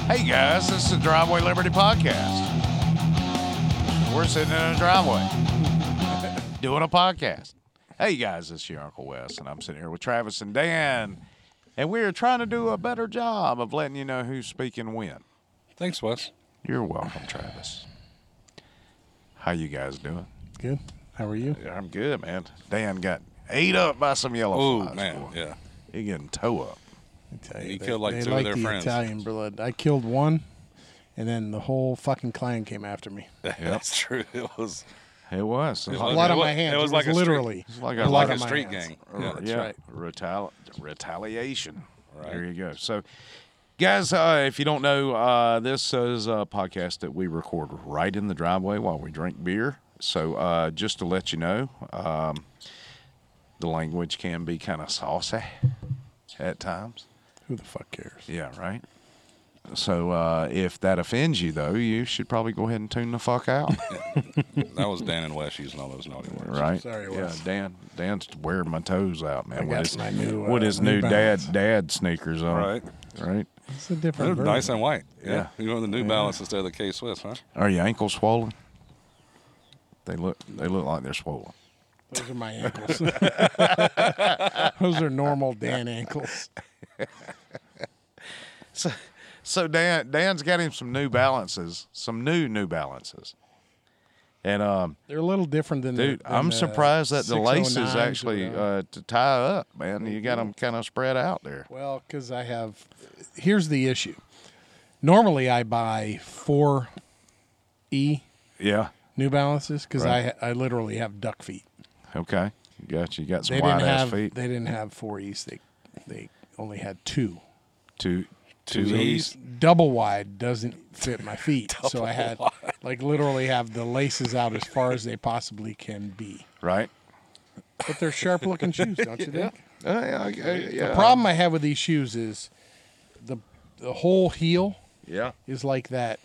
Hey guys, this is the Driveway Liberty Podcast. We're sitting in a driveway doing a podcast. Hey guys, this is your Uncle Wes, and I'm sitting here with Travis and Dan, and we're trying to do a better job of letting you know who's speaking when. Thanks, Wes. You're welcome, Travis. How you guys doing? Good. How are you? I'm good, man. Dan got ate up by some yellow Oh, flies. man, boy. yeah. He getting toe up. I tell you, He they- killed like they two of their the friends. Italian blood. I killed one, and then the whole fucking clan came after me. That's true. It was It was. It Blood on was- my hands. it was like a street- literally like a- blood like on a my street hands. gang. Yeah, That's right. Retaliation. Right. There you go. So, guys, if you don't know, this is a podcast that we record right in the driveway while we drink beer. So, just to let you know, the language can be kind of saucy at times. Who the fuck cares? Yeah, right. So, if that offends you, though, you should probably go ahead and tune the fuck out. that was Dan and Wes using all those naughty words. Right? Sorry, Yeah, Wes. Dan's wearing my toes out, man. I got my new, with his New new Balance. dad sneakers on. Right. Right. It's a They're different version. nice and white. Yeah. You want the New Balance instead of the K-Swiss, huh? Are your ankles swollen? They look like they're swollen. Those are my ankles. Those are normal Dan ankles. So Dan's got him some New Balances, some New Balances, and They're a little different than dude, than I'm surprised that the laces 609s or actually whatever. to tie up, man. You got them kind of spread out there. Well, because I have. Here's the issue. Normally, I buy 4E Yeah. New Balances because Right. I literally have duck feet. Okay. Got you. Got some They wide didn't ass have. feet. They didn't have 4Es. They only had two. Two Two E's. Double wide doesn't fit my feet, so I had like literally have the laces out as far as they possibly can be. Right. But they're sharp looking shoes, don't you think? Yeah. The problem I have with these shoes is the whole heel Yeah. is like that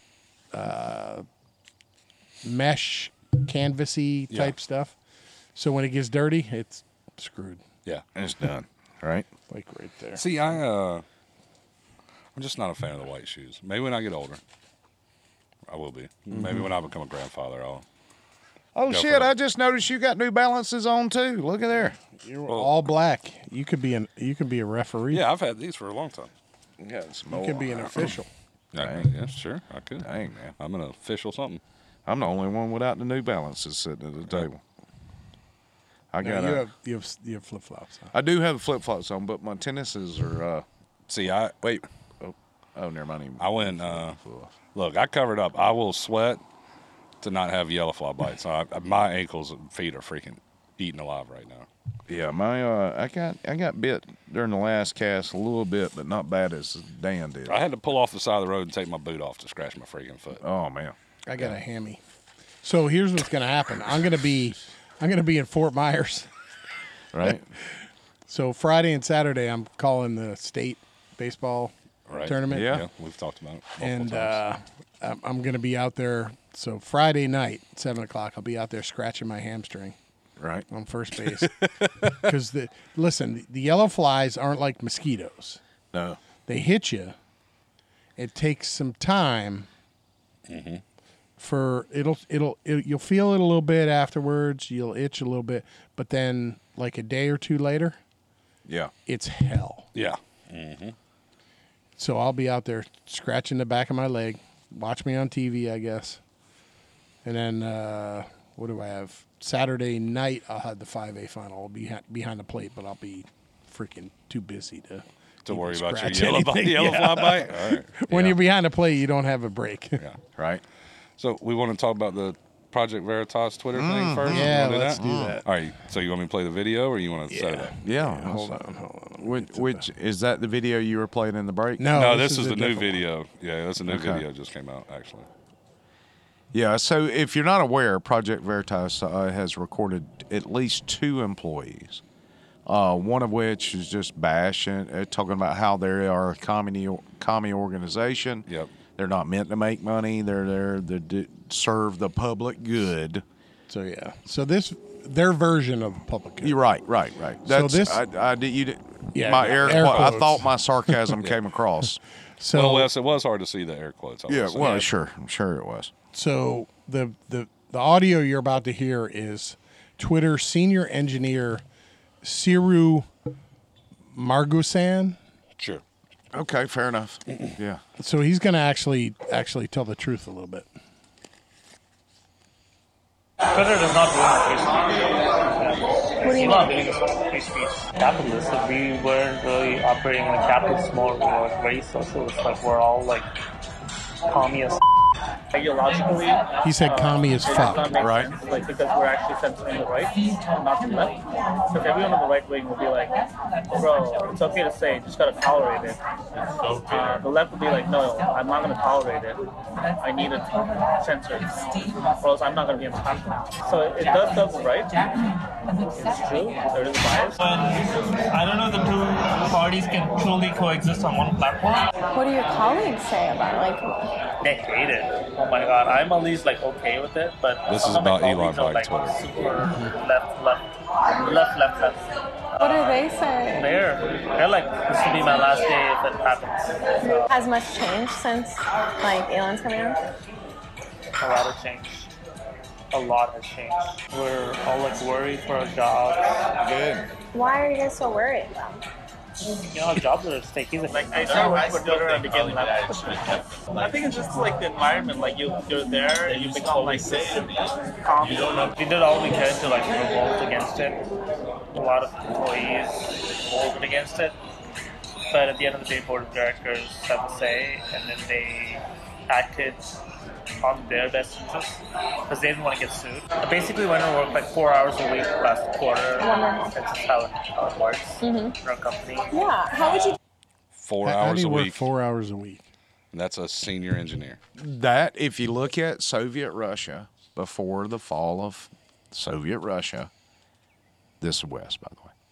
mesh canvasy type stuff. So when it gets dirty, it's screwed. Yeah. It's done. Right. Like right there. See, I'm just not a fan of the white shoes. Maybe when I get older, I will be. Maybe when I become a grandfather, I'll. Oh Go for shit! it. I just noticed you got New Balances on too. Look at there. You're all black. You could be a referee. Yeah, I've had these for a long time. Got some You could be an official. Yeah, sure, I could. Dang, man. I'm an official something. I'm the only one without the New Balances sitting at the table. I No, got. you have flip flops. Huh? I do have the flip flops on, but my tennises are. See, Wait. Oh, never mind. I went. Look, I covered up. I will sweat to not have yellow fly bites. My ankles and feet are freaking eaten alive right now. Yeah, my I got bit during the last cast a little bit, but not bad as Dan did. I had to pull off the side of the road and take my boot off to scratch my freaking foot. Oh man. I got a hammy. So here's what's going to happen. I'm going to be in Fort Myers. Right. So Friday and Saturday, I'm calling the state baseball Right. tournament. Yeah. We've talked about it multiple And times. I'm going to be out there. So Friday night, 7:00, I'll be out there scratching my hamstring Right. on first base. Because the yellow flies aren't like mosquitoes. No. They hit you. It takes some time. For you'll feel it a little bit afterwards. You'll itch a little bit, but then like a day or two later, Yeah. it's hell. Yeah. So I'll be out there scratching the back of my leg. Watch me on TV, I guess. And then what do I have? Saturday night, I'll have the 5A final. I'll be behind the plate, but I'll be freaking too busy to Worry even about your scratch yellow anything. fly bite. All right. When Yeah. you're behind the plate, you don't have a break. Yeah. Right. So we want to talk about the Project Veritas Twitter thing first. Yeah, You wanna let's that? do that. All right. So you want me to play the video, or you want to set it up? Yeah. Hold on. Which is that the video you were playing in the break? No, No, this is a the new different one. video. Yeah, that's a new Okay. video just came out actually. Yeah. So if you're not aware, Project Veritas has recorded at least 2 employees. One of which is just bashing, talking about how they are a commie organization. Yep. They're not meant to make money. They're there to serve the public good. So yeah. So this their version of public code. You're right. That's, this- you did. Yeah, My air I quotes. thought my sarcasm came across. So Well, Wes, it was hard to see the air quotes. I will Yeah, say. well, sure. I'm sure it was. So the audio you're about to hear is Twitter senior engineer Siru Margusan. Sure. Okay, fair enough. Yeah. So he's going to actually tell the truth a little bit. Twitter does not do Elon believe it's free speech. Capitalists, if we weren't really operating in a capitalist mode, we were very socialist. Like we're all like communist. Ideologically, He said commie as it does fuck. not make Right. sense, like because we're actually censoring the right, not the left. Because everyone on the right wing will be like, "Bro, it's okay to say, it, just gotta tolerate it." The left will be like, "No, I'm not gonna tolerate it. I need it censored, or else I'm not gonna be on the platform." So it does serve the right. It's true. There is bias. I don't know if the two parties can truly coexist on one platform. What do your colleagues say about it? Like, They hate it. Oh my god, I'm at least like okay with it, but This some is of my about Elon colleagues are, buying like, Twitter. super left. what do they say? They're like, this will be my last day if it happens. So, Has much changed since like Elon's coming on? a lot has changed. A lot has changed. We're all like worried for our jobs. Why are you guys so worried? You know, our jobs are at stake. He's like I started working for Twitter and became left. I think it's just like the environment. Like you're there and you become like calm. We did all we could to like revolt against it. A lot of employees revolted against it. But at the end of the day, board of directors have a say, and then they acted on their best interest because they didn't want to get sued. I basically went to work like 4 hours a week last quarter. That's just how it works for a company. Yeah. How would you? 4 How do hours you a work week. 4 hours a week? And that's a senior engineer. That, if you look at Soviet Russia before the fall of Soviet Russia, this is West, by the way,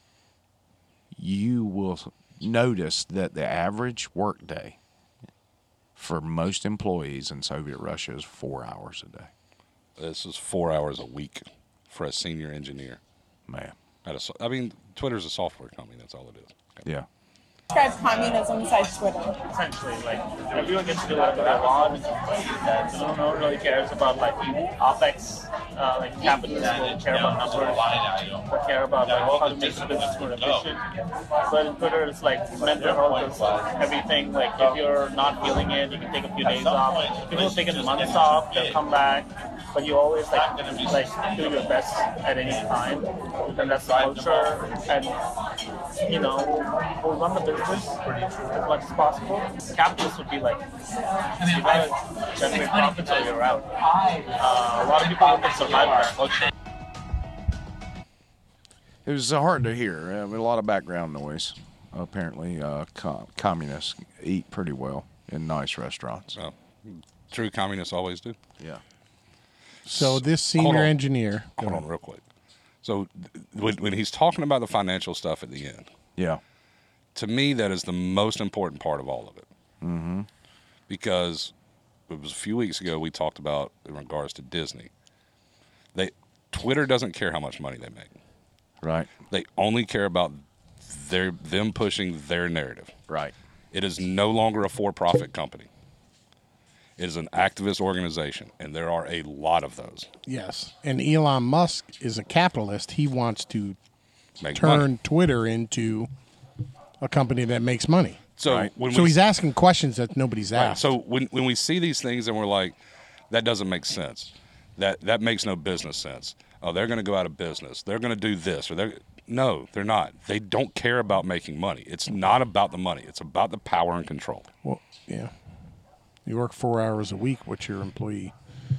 you will notice that the average workday for most employees in Soviet Russia is 4 hours a day. This is 4 hours a week for a senior engineer. Man. I mean, Twitter's a software company. That's all it is. Yeah. Describe communism besides Twitter. Essentially, like everyone gets to do whatever they want. No one really cares about like OpEx. Like capitalists will care about numbers. They'll care about like how to make the business more efficient. But in Twitter, it's like mental health is everything. Like if you're not feeling it, you can take a few days off. People have taken months off. They'll come back. But you always like do your best at any time, and that's the culture. And you know, we'll run the business as much as possible. Capitalists would be like, you gotta generate profits or you're out. A lot of people look at survival culture. It was hard to hear. A lot of background noise. Apparently, communists eat pretty well in nice restaurants. So, true communists always do. Yeah. So this Hold senior on. engineer. Hold on real quick. So when he's talking about the financial stuff at the end, Yeah. to me, that is the most important part of all of it. Mm-hmm. Because it was a few weeks ago we talked about in regards to Disney. Twitter doesn't care how much money they make. Right. They only care about them pushing their narrative. Right. It is no longer a for-profit company. It is an activist organization, and there are a lot of those. Yes. And Elon Musk is a capitalist. He wants to Make turn money. Twitter into a company that makes money. So Right. when So we, he's asking questions that nobody's right, asked. so when we see these things and we're like, that doesn't make sense. That makes no business sense. Oh, they're going to go out of business. They're going to do this, or no, they're not. They don't care about making money. It's not about the money. It's about the power and control. Well, yeah. You work 4 hours a week. What's your employee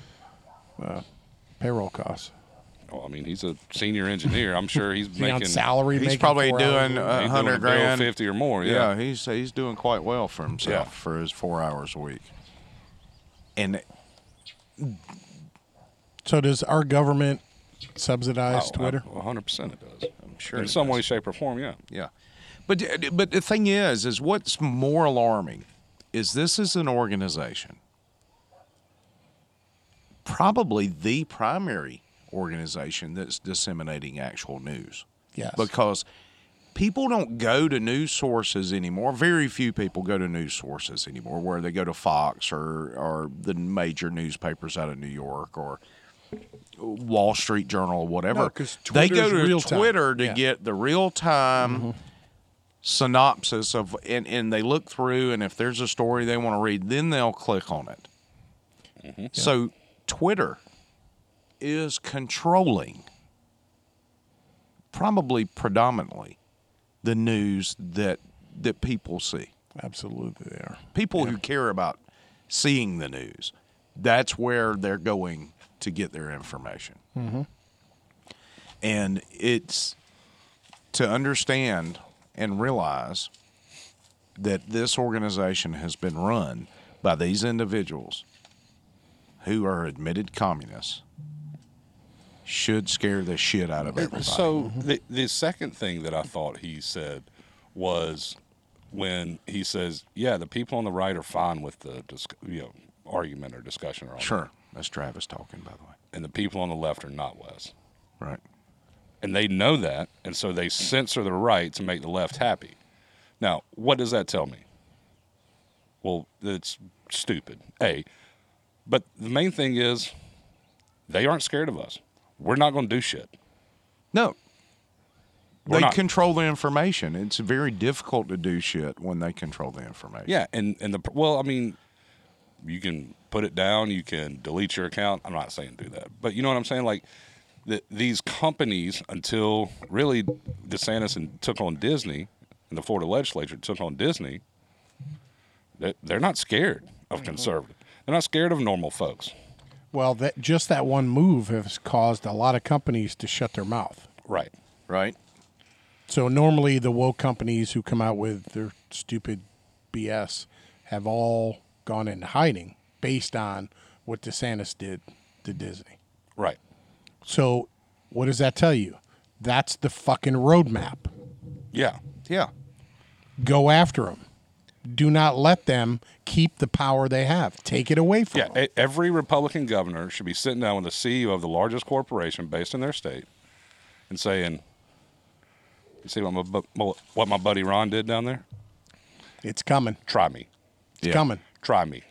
payroll costs? Well, I mean, he's a senior engineer. I'm sure he's Is he on making salary? He's making probably 4 hours doing a week? he's doing $100 a bill grand. 50 or more. Yeah, Yeah. he's doing quite well for himself Yeah. for his 4 hours a week. And So does our government subsidize Twitter? 100% it does. I'm sure In it some does. way, shape, or form, yeah. Yeah, but the thing is what's more alarming is this is an organization, probably the primary organization that's disseminating actual news. Yes. Because people don't go to news sources anymore. Very few people go to news sources anymore, where they go to Fox or the major newspapers out of New York or Wall Street Journal or whatever. No, 'cause they go Twitter's to real time. Twitter to Yeah. get the real time synopsis of, and they look through, and if there's a story they want to read, then they'll click on it. So Twitter is controlling, probably predominantly, the news that people see. Absolutely, they are. People who care about seeing the news, that's where they're going to get their information. And it's to understand and realize that this organization has been run by these individuals who are admitted communists should scare the shit out of everybody. So the second thing that I thought he said was when he says, "Yeah, the people on the right are fine with the argument or discussion or all that, Sure. That's Travis talking, by the way. and the people on the left are not, Wes." Right. And they know that, and so they censor the right to make the left happy. Now, what does that tell me? Well, it's stupid, A. But the main thing is they aren't scared of us. We're not going to do shit. No. We're They not. control the information. It's very difficult to do shit when they control the information. Yeah, and I mean, you can put it down, you can delete your account. I'm not saying do that, but you know what I'm saying? Like, these companies, until really DeSantis took on Disney, and the Florida legislature took on Disney, they're not scared of conservative. They're not scared of normal folks. Well, that one move has caused a lot of companies to shut their mouth. Right. Right? So normally the woke companies who come out with their stupid BS have all gone into hiding based on what DeSantis did to Disney. Right. So what does that tell you? That's the fucking roadmap. Yeah. Yeah. Go after them. Do not let them keep the power they have. Take it away from them. Yeah. Every Republican governor should be sitting down with the CEO of the largest corporation based in their state and saying, "You see what my buddy Ron did down there? It's coming. Try me. It's coming. Try me."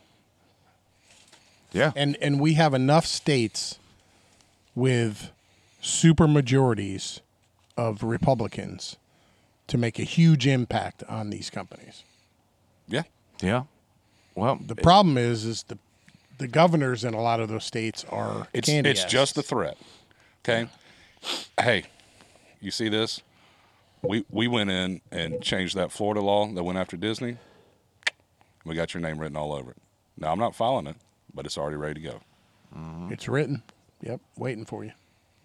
Yeah. And we have enough states with super majorities of Republicans to make a huge impact on these companies. Yeah. Yeah. Well, The problem is the governors in a lot of those states are candy It's asses. just a threat. Okay. Hey, you see this? We went in and changed that Florida law that went after Disney. We got your name written all over it. Now, I'm not filing it, but it's already ready to go. It's written. Yep, waiting for you.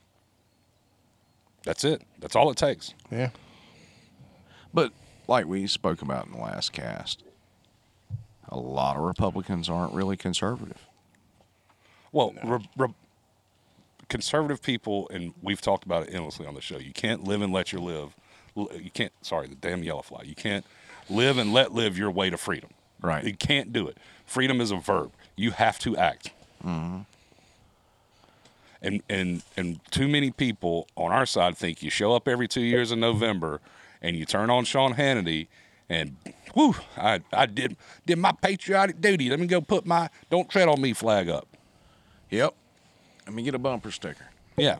That's it. That's all it takes. Yeah. but like we spoke about in the last cast, a lot of Republicans aren't really conservative. Well, conservative people, and we've talked about it endlessly on the show, you can't live and let your live. You can't, sorry, the damn yellow fly. You can't live and let live your way to freedom. Right. You can't do it. Freedom is a verb. You have to act. And too many people on our side think you show up every 2 years in November and you turn on Sean Hannity and, whew, I did my patriotic duty. Let me go put my "Don't Tread on Me" flag up. Yep. Let me get a bumper sticker. Yeah.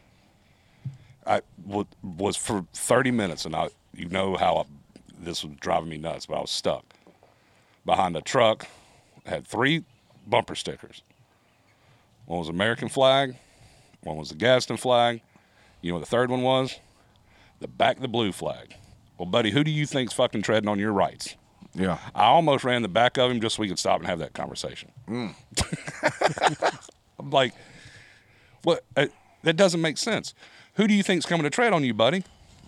I was for 30 minutes, and you know how this was driving me nuts, but I was stuck behind a truck. I had 3 bumper stickers. One was American flag. One was the Gadsden flag. You know what the third one was? The Back the Blue flag. Well, buddy, who do you think's fucking treading on your rights? Yeah. I almost ran the back of him just so we could stop and have that conversation. I'm like, what? That doesn't make sense. Who do you think's coming to tread on you, buddy?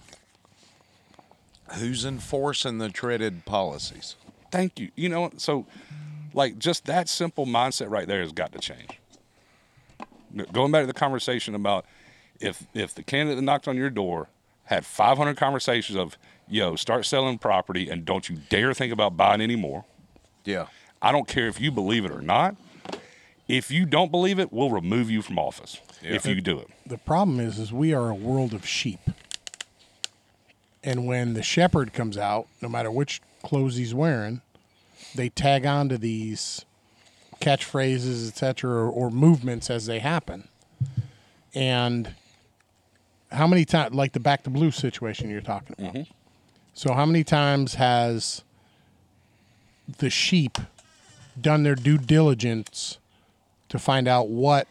Who's enforcing the treaded policies? Thank you. You know, so like just that simple mindset right there has got to change. Going back to the conversation about if the candidate that knocked on your door had 500 conversations of, yo, start selling property and don't you dare think about buying anymore. Yeah. I don't care if you believe it or not. If you don't believe it, we'll remove you from office. if you do it. The problem is we are a world of sheep. And when the shepherd comes out, no matter which clothes he's wearing, they tag on to these catchphrases, etc., or movements as they happen. And how many times, like the Back to Blue situation you're talking about. Mm-hmm. So how many times has the sheep done their due diligence to find out what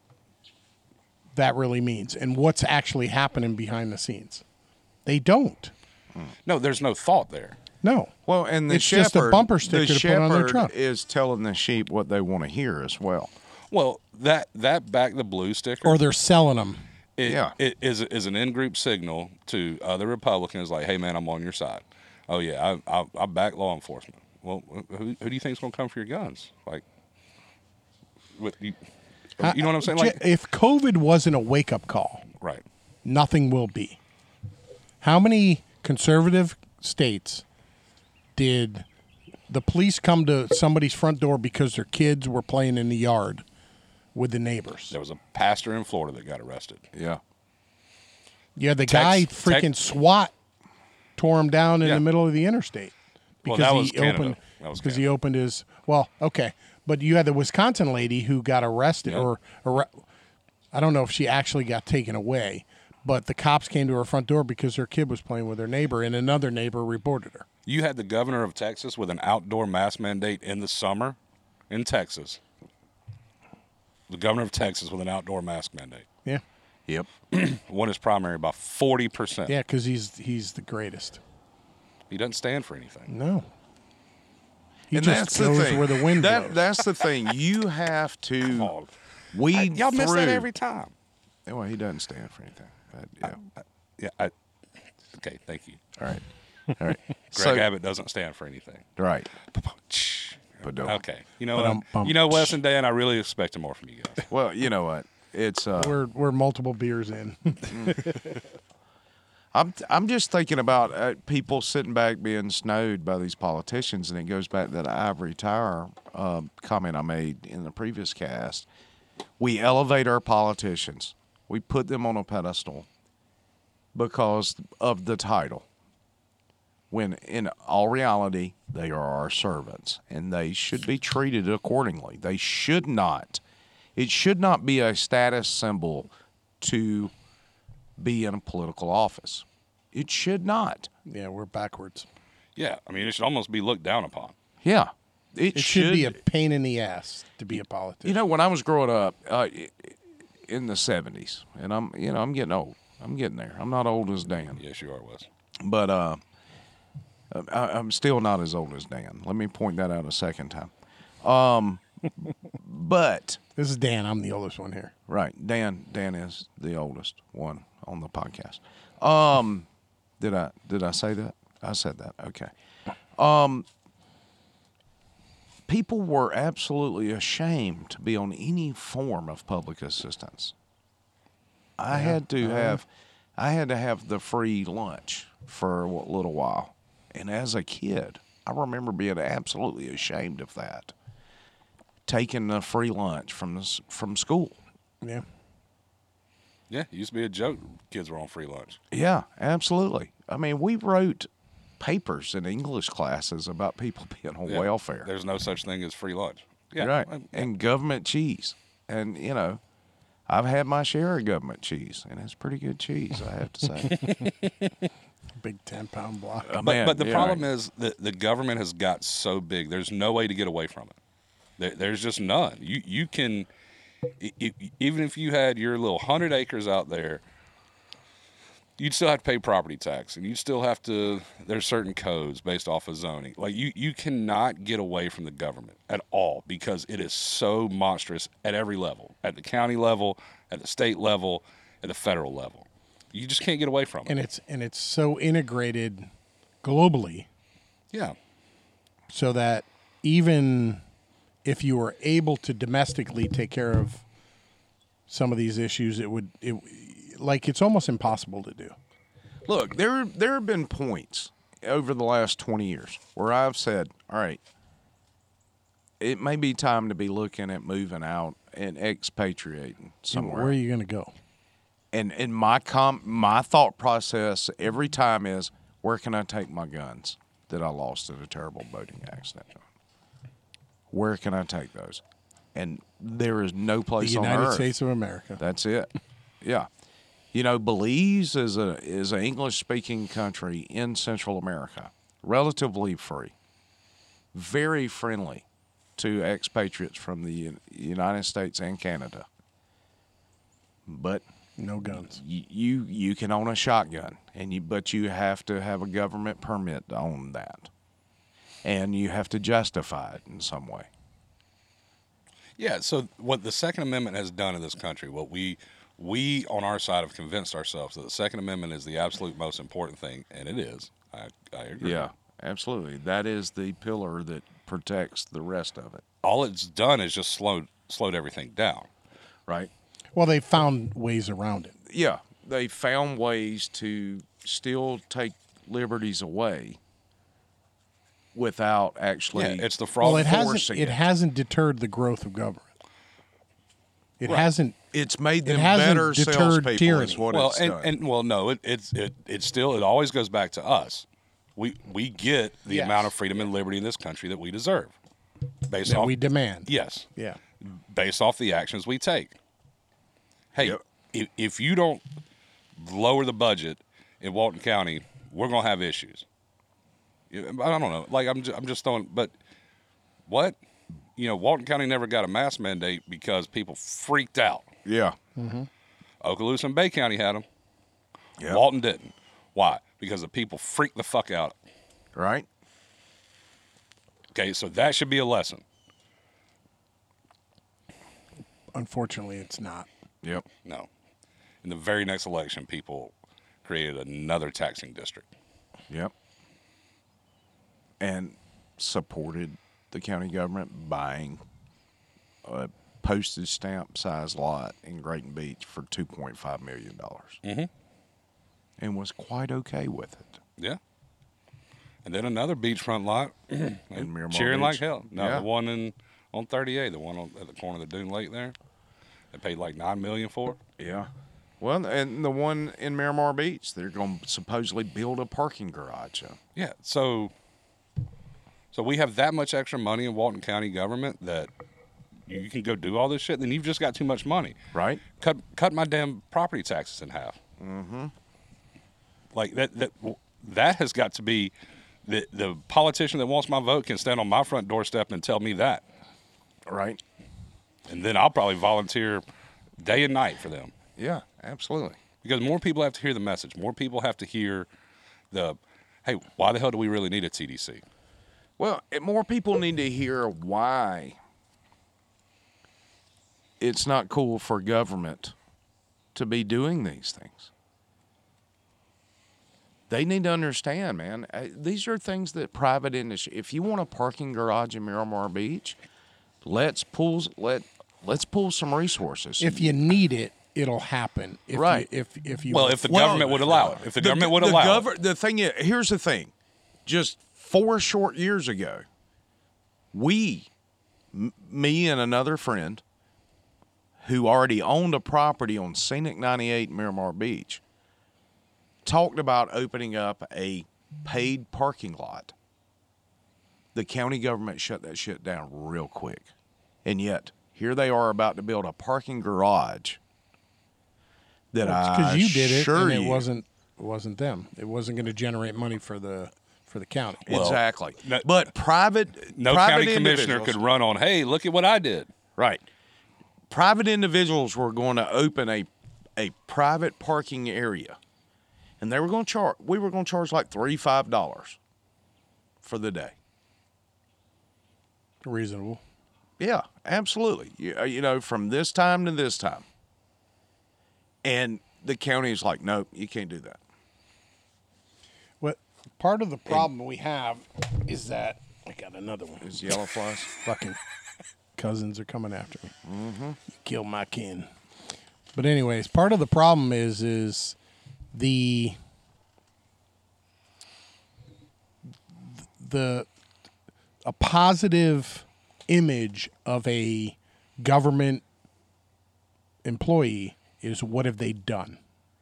that really means and what's actually happening behind the scenes? They don't. No, there's no thought there. No. Well, and the It's shepherd, just a bumper sticker the to put on their shepherd truck. is telling the sheep what they want to hear as well. Well, that Back the Blue sticker, Or they're selling them. it is an in-group signal to other Republicans, like, hey, man, I'm on your side. Oh, yeah, I back law enforcement. Well, who do you think's going to come for your guns? Like, you know what I'm saying? Like, If COVID wasn't a wake-up call, right. nothing will be. How many conservative states did the police come to somebody's front door because their kids were playing in the yard with the neighbors? There was a pastor in Florida that got arrested. Yeah. Yeah, the guy freaking SWAT tore him down in Yeah. the middle of the interstate Well, because that was he Canada. opened That was because he opened his okay, but you had the Wisconsin lady who got arrested Yeah. or I don't know if she actually got taken away, but the cops came to her front door because her kid was playing with her neighbor and another neighbor reported her. You had the governor of Texas with an outdoor mask mandate in the summer in Texas. The governor of Texas with an outdoor mask mandate. Yeah. Yep. Won his primary by 40%. Yeah, because he's the greatest. He doesn't stand for anything. No. He And just that's the goes thing. where the wind blows. That's the thing. You have to Oh, weed y'all miss that through. every time. Well, he doesn't stand for anything. But, yeah. Yeah. Okay, thank you. All right. All right. Greg Abbott doesn't stand for anything. Right. But don't. Okay. You know But what? You know, Wes and Dan, I really expected more from you guys. Well, you know what? It's We're multiple beers in. I'm just thinking about people sitting back being snowed by these politicians, and it goes back to that ivory tower comment I made in the previous cast. We elevate our politicians. We put them on a pedestal because of the title. When in all reality, they are our servants, and they should be treated accordingly. They should not. It should not be a status symbol to be in a political office. It should not. Yeah, we're backwards. Yeah. I mean, it should almost be looked down upon. Yeah. It should be a pain in the ass to be a politician. You know, when I was growing up in the 70s, and I'm getting old. I'm getting there. I'm not old as Dan. Yes, you are, Wes. But I'm still not as old as Dan. Let me point that out a second time. But This is Dan. I'm the oldest one here. right, Dan is the oldest one on the podcast. Did I say that? I said that. Okay. People were absolutely ashamed to be on any form of public assistance. I had to have the free lunch for a little while. And as a kid, I remember being absolutely ashamed of that. Taking the free lunch from school. Yeah. Yeah, it used to be a joke. Kids were on free lunch. Yeah, absolutely. I mean, we wrote papers in English classes about people being on Yeah. welfare. There's no such thing as free lunch. Yeah. Right. Yeah. And government cheese. And, I've had my share of government cheese, and it's pretty good cheese, I have to say. Big 10-pound block. But the problem is that the government has got so big. There's no way to get away from it. There's just none. You can, even if you had your little 100 acres out there, you'd still have to pay property tax, and you'd still have to. There's certain codes based off of zoning. Like you cannot get away from the government at all because it is so monstrous at every level, at the county level, at the state level, at the federal level. You just can't get away from it. And it's so integrated globally Yeah. so that even if you were able to domestically take care of some of these issues, it's almost impossible to do. Look, there have been points over the last 20 years where I've said, all right, it may be time to be looking at moving out and expatriating somewhere. Where are you going to go? And my thought process every time is, where can I take my guns that I lost in a terrible boating accident? Where can I take those? And there is no place The on United earth. States of America. That's it. Yeah. You know, Belize is an English-speaking country in Central America, relatively free, very friendly to expatriates from the United States and Canada. But No guns. you can own a shotgun, but you have to have a government permit to own that, and you have to justify it in some way. Yeah, so what the Second Amendment has done in this country, what we on our side have convinced ourselves that the Second Amendment is the absolute most important thing, and it is. I agree. Yeah, absolutely. That is the pillar that protects the rest of it. All it's done is just slowed everything down. Right? Well, they found ways around it. Yeah, they found ways to still take liberties away without actually. Yeah, it's the fraud. Well, forcing it hasn't deterred the growth of government. It Right. hasn't. It's made them hasn't better deterred salespeople. tyranny. Is what Well, it's done. no, it still always goes back to us. We get the Yes. amount of freedom and liberty in this country that we deserve, based That off we demand. yes, Yeah. based off the actions we take. Hey, Yep. if you don't lower the budget in Walton County, we're gonna have issues. I don't know. Like I'm just throwing. But what? You know, Walton County never got a mask mandate because people freaked out. Yeah. Okaloosa and Bay County had them. Yep. Walton didn't. Why? Because the people freaked the fuck out. Right? Okay, so that should be a lesson. Unfortunately, it's not. Yep. No. In the very next election, people created another taxing district. Yep. And supported the county government buying a postage stamp size lot in Grayton Beach for $2.5 million. Mm-hmm. And was quite okay with it. Yeah. And then another beachfront lot. In Miramar Cheering Beach. like hell. No, Yeah. the one on 38, the one at the corner of the Dune Lake there. They paid like $9 million for. Yeah. Well, and the one in Miramar Beach, they're going to supposedly build a parking garage. Yeah. So we have that much extra money in Walton County government that you can go do all this shit. Then you've just got too much money. Right? Cut my damn property taxes in half. Mm-hmm. Like that has got to be the politician that wants my vote can stand on my front doorstep and tell me that. Right? And then I'll probably volunteer day and night for them. Yeah, absolutely. Because more people have to hear the message. More people have to hear hey, why the hell do we really need a TDC? Well, more people need to hear why it's not cool for government to be doing these things. They need to understand, man. These are things that private industry. If you want a parking garage in Miramar Beach, let's pull some resources. If you need it, it'll happen. If Right. if the Government would allow it. If the government would allow it. The thing is, here's the thing. Just 4 short years ago, me and another friend who already owned a property on Scenic 98 Miramar Beach talked about opening up a paid parking lot. The county government shut that shit down real quick. And yet, here they are about to build a parking garage that because you did it, assure and it you- wasn't them. It wasn't going to generate money for the county. Exactly. no- But private No private county commissioner individuals- could run on, hey, look at what I did. Right. Private individuals were going to open a private parking area. And we were going to charge like $3-5 for the day. Reasonable. Yeah, absolutely. You know, from this time to this time. And the county's like, nope, you can't do that. What part of the problem we have is that I got another one. Is yellow flies? Fucking cousins are coming after me. Mm-hmm. Kill my kin. But anyways, part of the problem is a positive image of a government employee is what have they done?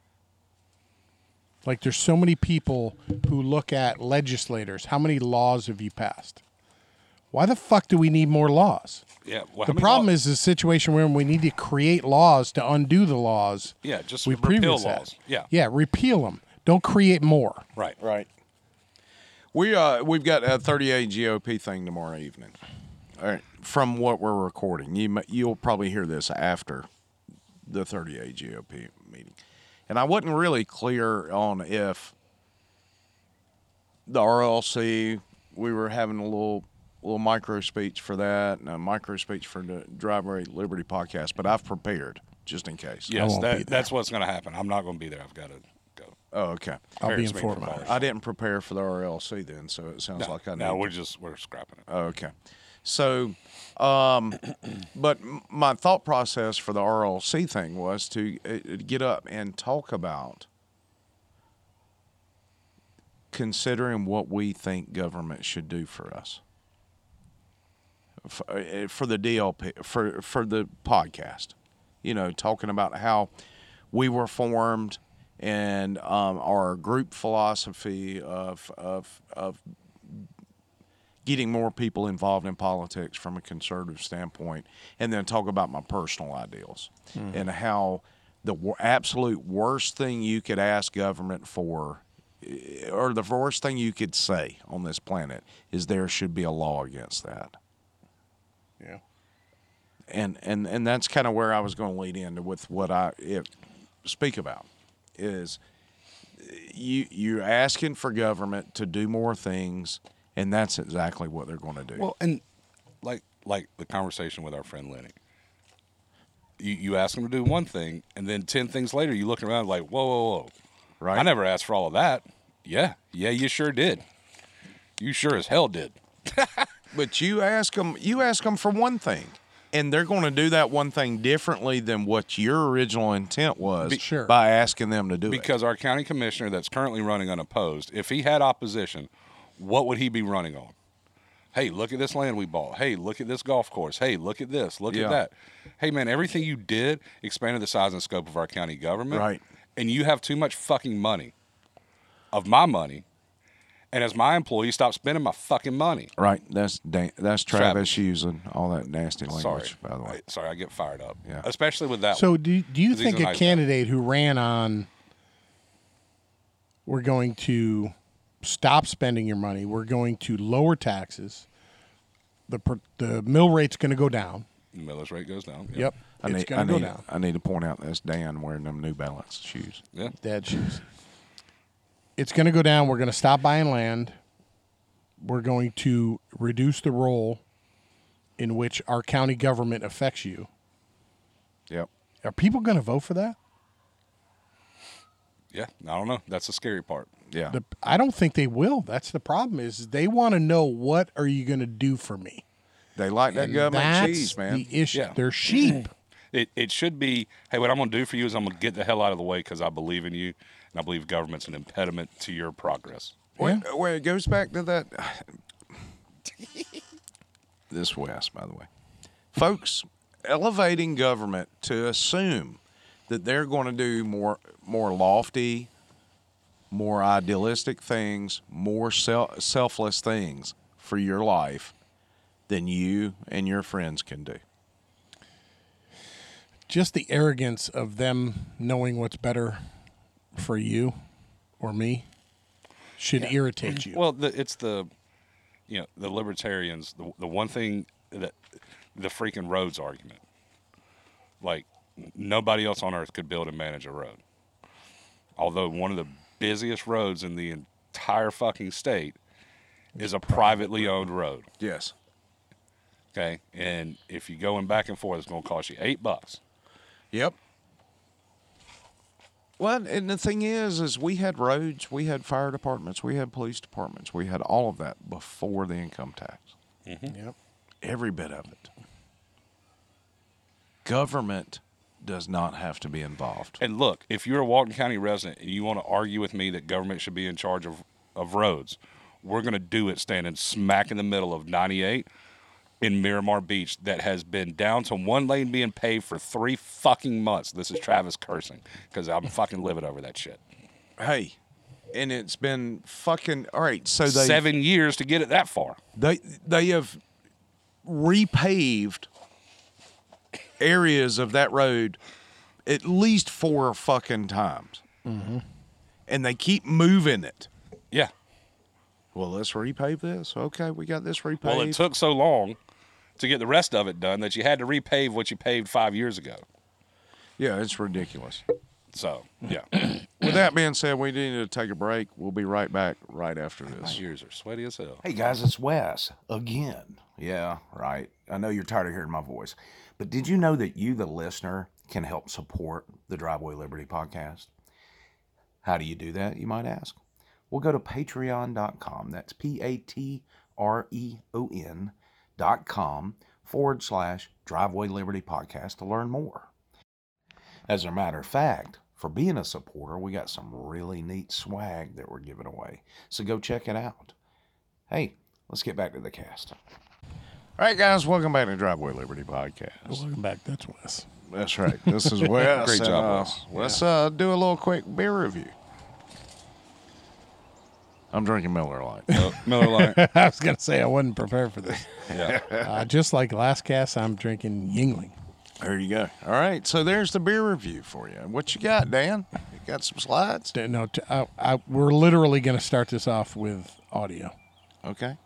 Like, there's so many people who look at legislators. How many laws have you passed? Why the fuck do we need more laws? Yeah. Well, The problem is the situation where we need to create laws to undo the laws. Yeah, just we repeal previously laws. had. Yeah. Yeah, repeal them. Don't create more. Right. Right. We've got a 38 GOP thing tomorrow evening. All right. From what we're recording, you'll probably hear this after the 38 GOP meeting, and I wasn't really clear on if the RLC, we were having a little micro speech for that and a micro speech for the Driveway Liberty podcast, but I've prepared just in case. Yes, won't be there. that's what's going to happen. I'm not going to be there. I've got to go. Oh, okay. I'll be in Parents meet Fort for Myers. bars. I didn't prepare for the RLC then, so it sounds like I need. No, we're scrapping it. Oh, okay. So, but my thought process for the RLC thing was to get up and talk about considering what we think government should do for us. For the DLP, for the podcast, talking about how we were formed and our group philosophy of getting more people involved in politics from a conservative standpoint, and then talk about my personal ideals and how the absolute worst thing you could ask government for, or the worst thing you could say on this planet, is there should be a law against that. Yeah. And that's kind of where I was going to lead into with what I speak about is you're asking for government to do more things, and that's exactly what they're going to do. Well, and like the conversation with our friend Lenny, you ask them to do one thing, and then 10 things later, you look around like, whoa. Right? I never asked for all of that. Yeah, you sure did. You sure as hell did. But you ask them for one thing, and they're going to do that one thing differently than what your original intent was Sure. by asking them to do it. Because our county commissioner that's currently running unopposed, if he had opposition, what would he be running on? Hey, look at this land we bought. Hey, look at this golf course. Hey, look at this. Look Yeah. at that. Hey, man, everything you did expanded the size and scope of our county government. Right. And you have too much fucking money, of my money. And as my employee, stop spending my fucking money. Right. That's Travis using all that nasty language, Sorry. by the way. Sorry, I get fired up. Yeah. Especially with that So one. do you 'Cause he's think a a nice guy. candidate who ran on we're going to stop spending your money, we're going to lower taxes, the mill rate's going to go down. The miller's rate goes down. Yeah. Yep. It's going to go down. I need to point out that's Dan wearing them New Balance shoes. Yeah. Dad shoes. It's going to go down. We're going to stop buying land. We're going to reduce the role in which our county government affects you. Yep. Are people going to vote for that? Yeah. I don't know. That's the scary part. Yeah. I don't think they will. That's the problem is they want to know what are you going to do for me? They like that government That's cheese, man. the issue. Yeah. They're sheep. It should be, hey, what I'm going to do for you is I'm going to get the hell out of the way because I believe in you, and I believe government's an impediment to your progress. Well, it goes back to that. This West, by the way. Folks, elevating government to assume that they're going to do more lofty, more idealistic things, more selfless things for your life than you and your friends can do. Just the arrogance of them knowing what's better for you or me should irritate you. Well, it's the libertarians, the one thing that the freaking roads argument. Like, nobody else on earth could build and manage a road. Although one of the busiest roads in the entire fucking state is a privately owned road. Yes. Okay? And if you're going back and forth, it's going to cost you $8. Yep. Well, and the thing is we had roads, we had fire departments, we had police departments, we had all of that before the income tax. Yep. Every bit of it. Government does not have to be involved. And look, if you're a Walton County resident and you want to argue with me that government should be in charge of roads, we're going to do it standing smack in the middle of 98 in Miramar Beach that has been down to one lane being paved for 3 fucking months. This is Travis cursing because I'm fucking livid over that shit. Hey, and it's been fucking all right. So they 7 years to get it that far. They have repaved areas of that road at least 4 fucking times, and they keep moving it. Yeah. Well, let's repave this. Okay, we got this repaved. Well, it took so long to get the rest of it done that you had to repave what you paved 5 years ago. Yeah, it's ridiculous. So, yeah. With that being said, we need to take a break. We'll be right back right after My this. ears are sweaty as hell. Hey guys, it's Wes again. Yeah, right. I know you're tired of hearing my voice, but did you know that you, the listener, can help support the Driveway Liberty podcast? How do you do that, you might ask? Well, go to patreon.com. That's patreon.com/Driveway Liberty podcast to learn more. As a matter of fact, for being a supporter, we got some really neat swag that we're giving away. So go check it out. Hey, let's get back to the cast. All right, guys, welcome back to Driveway Liberty podcast. Welcome back. That's Wes. That's right. This is Wes. Great and, job, Wes. Let's do a little quick beer review. I'm drinking Miller Lite. Miller Lite. I was going to say I wasn't prepared for this. Yeah. Just like last cast, I'm drinking Yingling. There you go. All right, so there's the beer review for you. What you got, Dan? You got some slides? No, we're literally going to start this off with audio. Okay.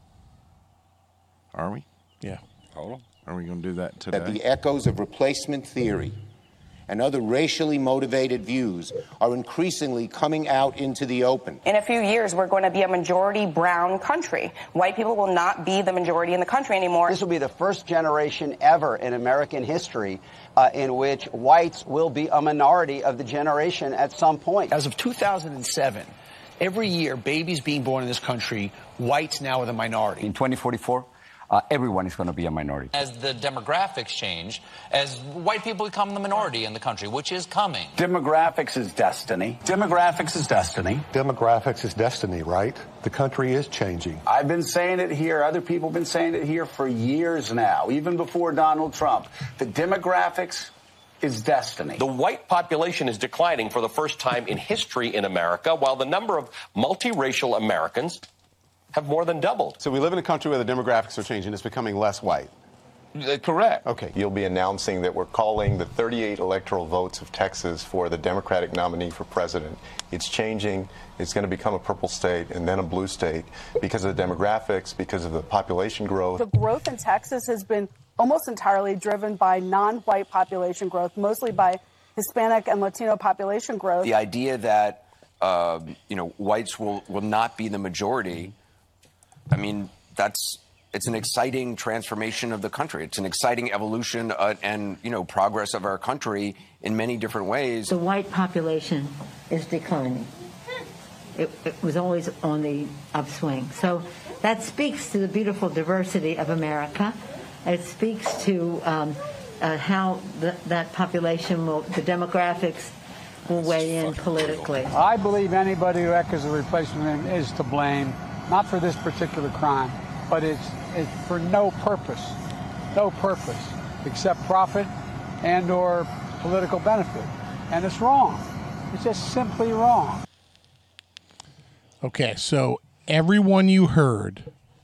Are we? Yeah. Hold on. Are we going to do that today? That the echoes of replacement theory and other racially motivated views are increasingly coming out into the open. In a few years, we're going to be a majority brown country. White people will not be the majority in the country anymore. This will be the first generation ever in American history in which whites will be a minority of the generation at some point. As of 2007, every year, babies being born in this country, whites now are the minority. In 2044, everyone is going to be a minority. As the demographics change, as white people become the minority in the country, which is coming. Demographics is destiny. Demographics is destiny. Demographics is destiny, right? The country is changing. I've been saying it here. Other people have been saying it here for years now, even before Donald Trump. The demographics is destiny. The white population is declining for the first time in history in America, while the number of multiracial Americans have more than doubled. So we live in a country where the demographics are changing. It's becoming less white. Correct. Okay. You'll be announcing that we're calling the 38 electoral votes of Texas for the Democratic nominee for president. It's changing. It's going to become a purple state and then a blue state because of the demographics, because of the population growth. The growth in Texas has been almost entirely driven by non-white population growth, mostly by Hispanic and Latino population growth. The idea that, whites will not be the majority, I mean, it's an exciting transformation of the country. It's an exciting evolution and progress of our country in many different ways. The white population is declining. It was always on the upswing. So that speaks to the beautiful diversity of America. It speaks to how that population the demographics will weigh in politically. I believe anybody who echoes a replacement is to blame, not for this particular crime, but it's for no purpose except profit and or political benefit. And it's wrong. It's just simply wrong. Okay, so everyone you heard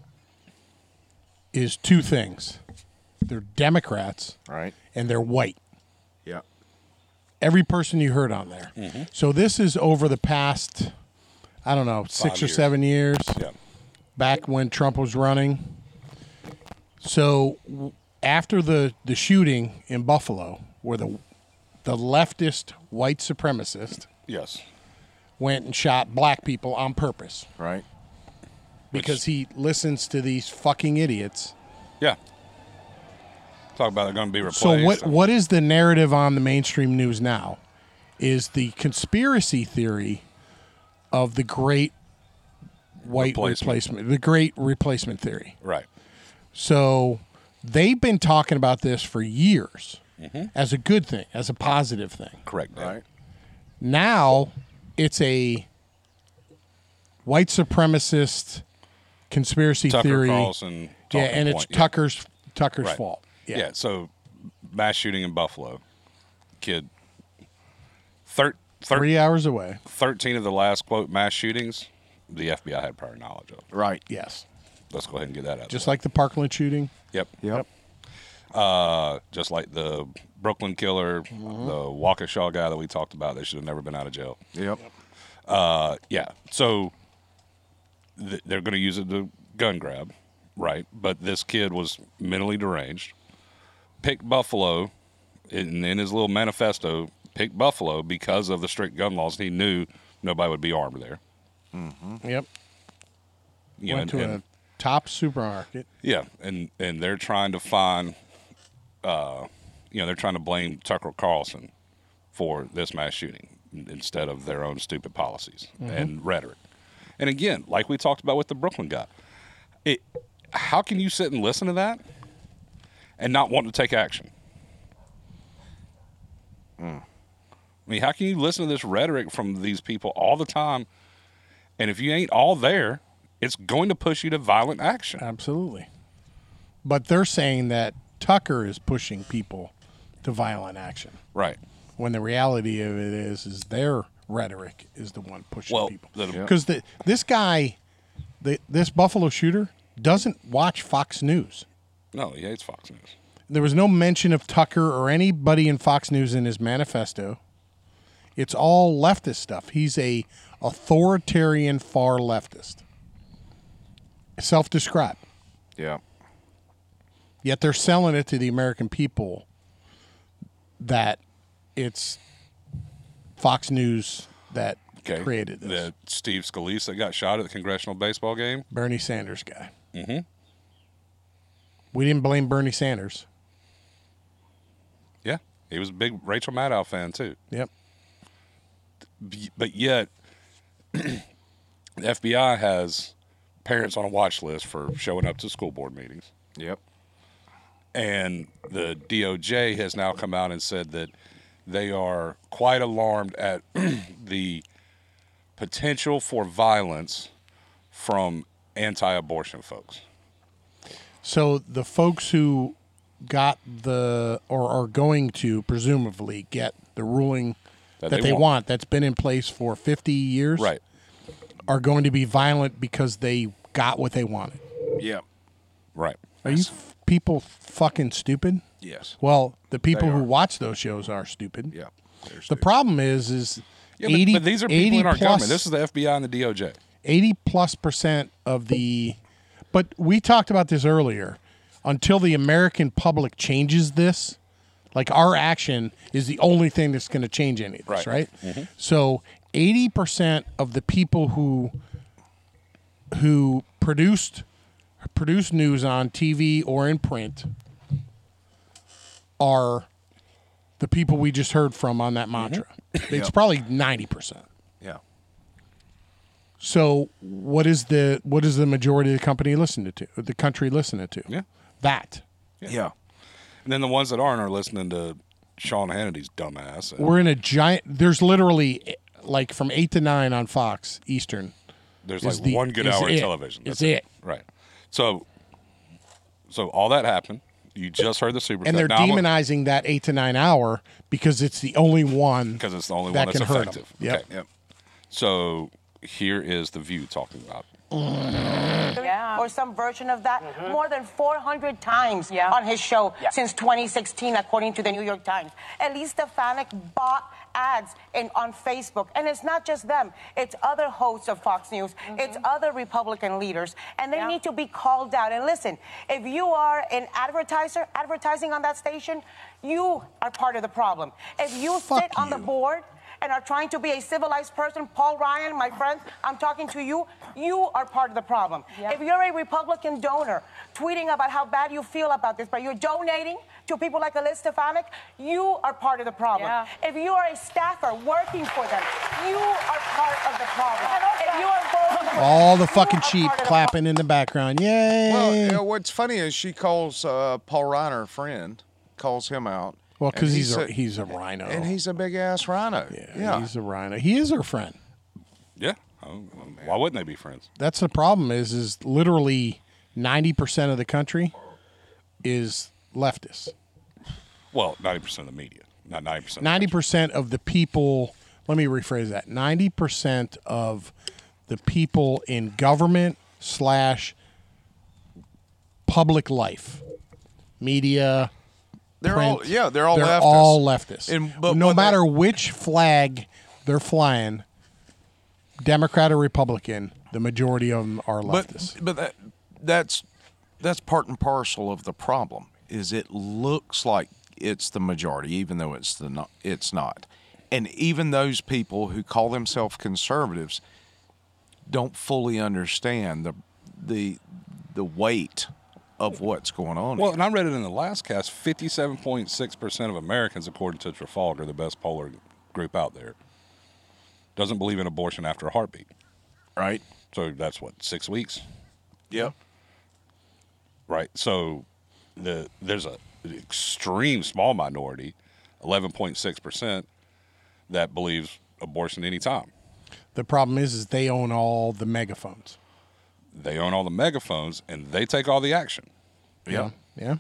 is two things. They're Democrats, right, and they're white. Yeah. Every person you heard on there. Mm-hmm. So this is over the past, I don't know, 6 or 7 years. Yeah. Back when Trump was running. So after the shooting in Buffalo, where the leftist white supremacist went and shot black people on purpose. Right. Because he listens to these fucking idiots. Yeah. Talk about it going to be replaced. So what is the narrative on the mainstream news now is the conspiracy theory of the great white replacement, the great replacement theory. Right. So they've been talking about this for years as a good thing, as a positive thing. Correct. Right. Now it's a white supremacist conspiracy Tucker theory. Carlson. talking and it's point. Tucker's Right. fault. Yeah. So mass shooting in Buffalo, kid, 3 hours away. 13 of the last quote mass shootings, the FBI had prior knowledge of. Right. Yes. Let's go ahead and get that out. Just like the Parkland shooting. Yep. Just like the Brooklyn killer, the Waukesha guy that we talked about, they should have never been out of jail. Yep. Yeah. So they're going to use it to gun grab, right? But this kid was mentally deranged. Picked Buffalo in his little manifesto. Picked Buffalo because of the strict gun laws. He knew nobody would be armed there. Mm-hmm. Yep. You Went know, to a top supermarket. Yeah, and they're trying to find, they're trying to blame Tucker Carlson for this mass shooting instead of their own stupid policies and rhetoric. And again, like we talked about with the Brooklyn guy, how can you sit and listen to that and not want to take action? I mean, how can you listen to this rhetoric from these people all the time, and if you ain't all there, it's going to push you to violent action? Absolutely. But they're saying that Tucker is pushing people to violent action. Right. When the reality of it is their rhetoric is the one pushing people. Yeah. Because this guy, this Buffalo shooter, doesn't watch Fox News. No, he hates Fox News. There was no mention of Tucker or anybody in Fox News in his manifesto. It's all leftist stuff. He's a authoritarian far leftist. Self-described. Yeah. Yet they're selling it to the American people that it's Fox News that created this. The Steve Scalise that got shot at the congressional baseball game. Bernie Sanders guy. Mm-hmm. We didn't blame Bernie Sanders. Yeah. He was a big Rachel Maddow fan, too. Yep. But yet, the FBI has parents on a watch list for showing up to school board meetings. Yep. And the DOJ has now come out and said that they are quite alarmed at the potential for violence from anti-abortion folks. So the folks who got or are going to presumably get the ruling that they want, that's been in place for 50 years, right, are going to be violent because they got what they wanted. Yeah. Right. Are you people fucking stupid? Yes. Well, the people who watch those shows are stupid. Yeah. The problem is Yeah, 80, but these are people in our plus, government. This is the FBI and the DOJ. 80+% of the... But we talked about this earlier. Until the American public changes this, like our action is the only thing that's going to change any of this, right? Mm-hmm. So 80% of the people who produce news on TV or in print are the people we just heard from on that mantra. It's probably 90%. Yeah. So what is the majority of the country listening to? Yeah. That. Yeah. And then the ones that aren't are listening to Sean Hannity's dumbass. We're in a giant. There's literally like from 8 to 9 on Fox Eastern. There's like one good hour of television. That's it. Right. So all that happened. You just heard the supercut. And they're demonizing that 8 to 9 hour because it's the only one. Because it's the only that one that's can hurt effective. them. Yep. Okay. Yep. So here is The View talking about it. Or some version of that more than 400 times on his show since 2016, according to the New York Times. At least Stefanik bought ads on Facebook. And it's not just them. It's other hosts of Fox News. It's other Republican leaders. And they need to be called out. And listen, if you are an advertiser advertising on that station, you are part of the problem. If you sit on the board and are trying to be a civilized person, Paul Ryan, my friend, I'm talking to you, you are part of the problem. If you're a Republican donor tweeting about how bad you feel about this, but you're donating to people like Elise Stefanik, you are part of the problem. If you are a staffer working for them, you are part of the problem. If you are voting for All the fucking sheep clapping in the background. Yay! Well, you know, what's funny is she calls Paul Ryan her friend, calls him out. Well, because he's a rhino. And he's a big-ass rhino. Yeah, he's a rhino. He is her friend. Yeah. Why wouldn't they be friends? That's the problem is literally 90% of the country is leftist. Well, 90% of the media, not 90%. 90% of the people, let me rephrase that. 90% of the people in government / public life, media, They're print, all they're all they're leftists. all leftists. And- but no what matter which flag they're flying, Democrat or Republican, the majority of them are leftists. But that's part and parcel of the problem. Is it looks like it's the majority, even though it's not. And even those people who call themselves conservatives don't fully understand the weight of what's going on. Well, and I read it in the last cast, 57.6% of Americans, according to Trafalgar, the best polar group out there, doesn't believe in abortion after a heartbeat. Right. So that's what, 6 weeks? Yep. Right. So there's an extreme small minority, 11.6%, that believes abortion anytime. The problem is they own all the megaphones. They own all the megaphones, and they take all the action. Yeah. Yeah.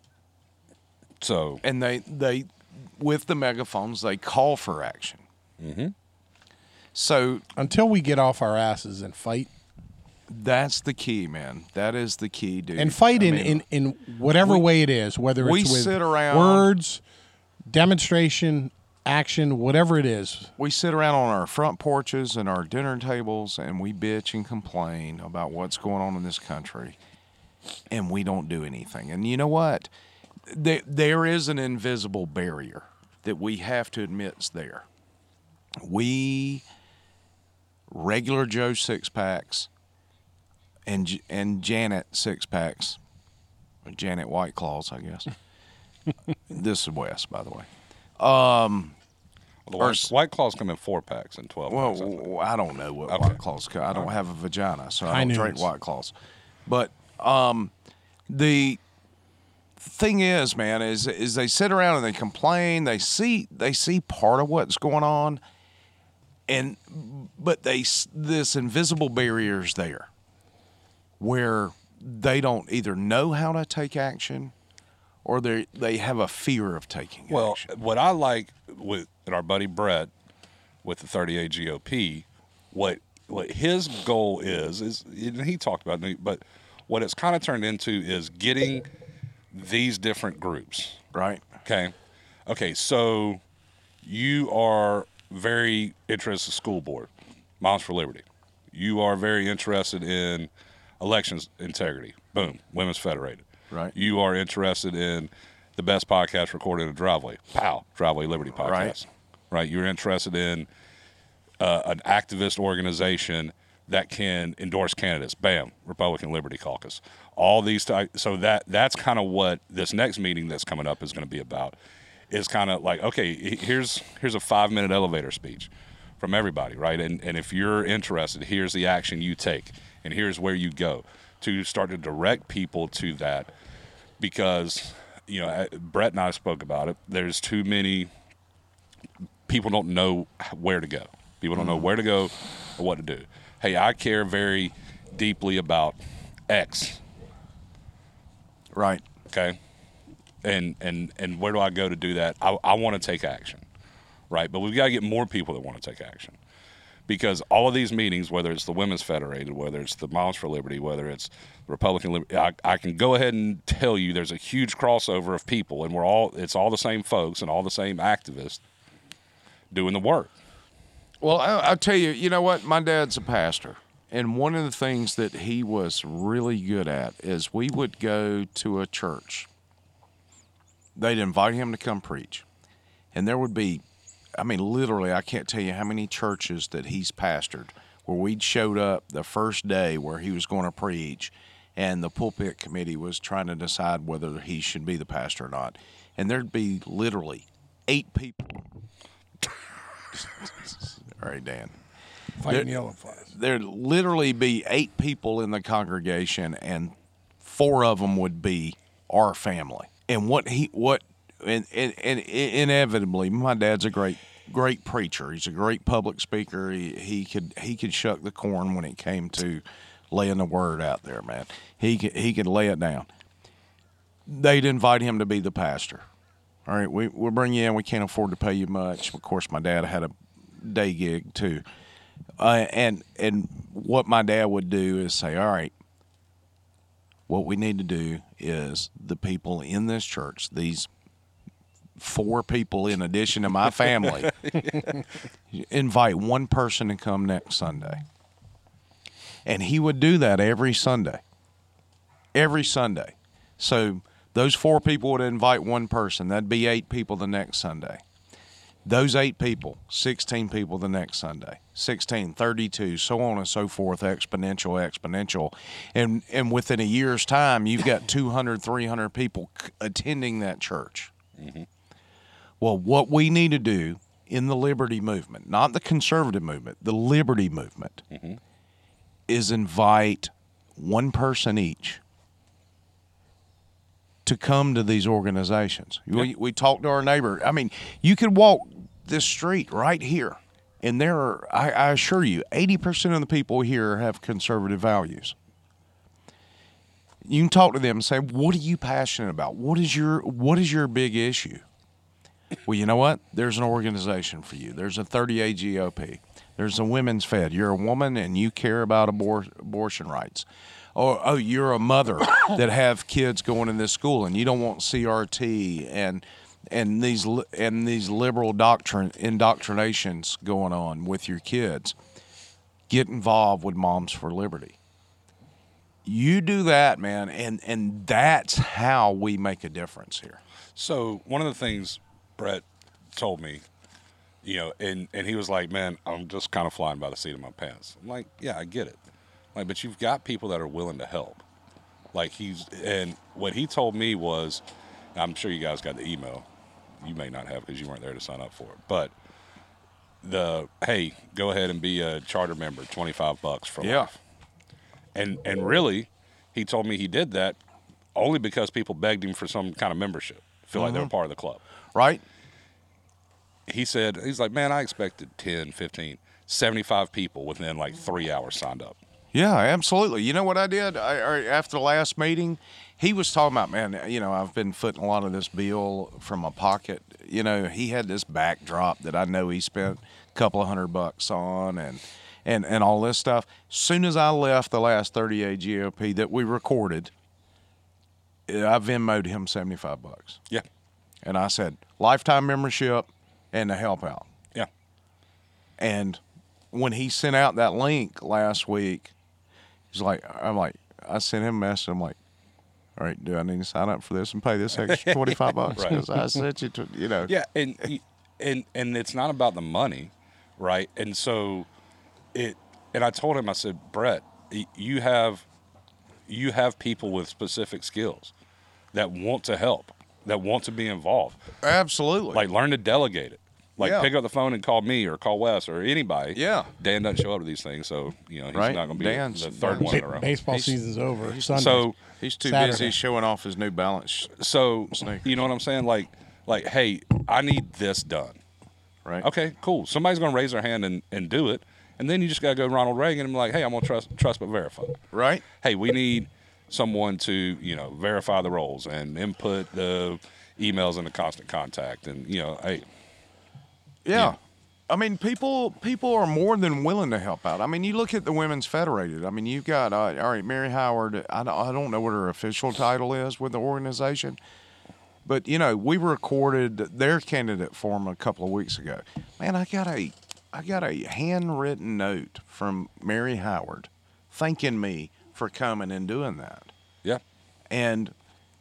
So, and they with the megaphones, they call for action. Mm-hmm. So until we get off our asses and fight, that's the key, man. That is the key, dude. and fight in whatever way it is, whether we it's with sit around, words, demonstration, action, whatever it is. We sit around on our front porches and our dinner tables, and we bitch and complain about what's going on in this country, and we don't do anything. And you know what? There is an invisible barrier that we have to admit is there. We, regular Joe six-packs and Janet six-packs, or Janet White Claws, I guess. This is Wes, by the way. White Claws come in 4-packs and 12 packs. Well, I don't know what White Claws come. I don't have a vagina, so I don't drink White Claws. But the thing is, man, is they sit around and they complain. They see part of what's going on, but this invisible barrier is there, where they don't either know how to take action, or they have a fear of taking action. Well, what I like with our buddy Brett with the 38 GOP, what his goal is, and he talked about it, but what it's kind of turned into is getting these different groups. Right. Okay, so you are very interested in school board, Moms for Liberty. You are very interested in elections integrity. Boom, Women's Federated. Right. You are interested in the best podcast recorded in a driveway. Pow, Driveway Liberty podcast. Right. You're interested in an activist organization that can endorse candidates. Bam, Republican Liberty Caucus. All these so that's kind of what this next meeting that's coming up is going to be about. Is kind of like, okay, here's a 5-minute elevator speech from everybody, right? And if you're interested, here's the action you take, and here's where you go to start to direct people to that. Because, you know, Brett and I spoke about it. There's too many people don't know where to go. People don't know where to go or what to do. Hey, I care very deeply about X. Right. Okay. And where do I go to do that? I want to take action. Right. But we've got to get more people that want to take action. Because all of these meetings, whether it's the Women's Federated, whether it's the Moms for Liberty, whether it's Republican Liberty, I can go ahead and tell you there's a huge crossover of people, and it's all the same folks and all the same activists doing the work. Well, I'll tell you, you know what? My dad's a pastor, and one of the things that he was really good at is we would go to a church. They'd invite him to come preach, and there would be, I mean, literally, I can't tell you how many churches that he's pastored where we'd showed up the first day where he was going to preach, and the pulpit committee was trying to decide whether he should be the pastor or not. And there'd be literally 8 people. All right, Dan. Fighting yellow flies. There'd literally be 8 people in the congregation, and 4 of them would be our family. And inevitably, my dad's a great preacher. He's a great public speaker. He could shuck the corn when it came to laying the word out there, man. He can lay it down. They'd invite him to be the pastor. All right, we'll bring you in. We can't afford to pay you much. Of course, my dad had a day gig too. And what my dad would do is say, all right, what we need to do is the people in this church, these 4 people in addition to my family, invite one person to come next Sunday. And he would do that every Sunday. Every Sunday. So those 4 people would invite one person. That'd be 8 people the next Sunday. Those 8 people, 16 people the next Sunday, 16, 32, so on and so forth, exponential. And within a year's time, you've got 200, 300 people attending that church. Mm-hmm. Well, what we need to do in the liberty movement, not the conservative movement, the liberty movement, mm-hmm. is invite one person each to come to these organizations. Yeah. We talked to our neighbor. I mean, you could walk this street right here, and there are, I assure you, 80% of the people here have conservative values. You can talk to them and say, what are you passionate about? What is your big issue? Well, you know what? There's an organization for you. There's a 30A GOP. There's a Women's Fed. You're a woman and you care about abortion rights. Or, oh, you're a mother that have kids going in this school and you don't want CRT and these liberal indoctrinations going on with your kids. Get involved with Moms for Liberty. You do that, man, and that's how we make a difference here. So one of the things Brett told me, and he was like, man, I'm just kind of flying by the seat of my pants. I'm like, yeah, I get it. Like, but you've got people that are willing to help. Like and what he told me was, I'm sure you guys got the email. You may not have because you weren't there to sign up for it. But hey, go ahead and be a charter member, $25 for life. And really, he told me he did that only because people begged him for some kind of membership, feel like they were part of the club. Right. He's like, man, I expected 10, 15, 75 people within like 3 hours signed up. Yeah, absolutely. You know what I did? After the last meeting, he was talking about, man, I've been footing a lot of this bill from my pocket. He had this backdrop that I know he spent a couple of $100 on and all this stuff. As soon as I left the last 30A GOP that we recorded, I Venmo'd him $75. Yeah. And I said, lifetime membership and to help out. Yeah. And when he sent out that link last week, I sent him a message. I'm like, all right, do I need to sign up for this and pay this extra $25? Because I sent you to, Yeah, and it's not about the money, right? And so and I told him, I said, Brett, you have people with specific skills that want to help, that want to be involved. Absolutely. Like, learn to delegate it. Like, pick up the phone and call me or call Wes or anybody. Yeah. Dan doesn't show up to these things, so, he's not going to be the third one in a row. Baseball season's over. Sunday. So he's too busy showing off his New Balance. So, sneakers. You know what I'm saying? Like, hey, I need this done. Right. Okay, cool. Somebody's going to raise their hand and do it. And then you just got to go Ronald Reagan and be like, hey, I'm going to trust but verify. Right. Hey, we need someone to, verify the roles and input the emails into constant contact. And, hey. Yeah. I mean, people are more than willing to help out. I mean, you look at the Women's Federated. I mean, you've got, all right, Mary Howard. I don't know what her official title is with the organization. But, we recorded their candidate forum a couple of weeks ago. Man, I got a handwritten note from Mary Howard thanking me for coming and doing that. Yeah. And,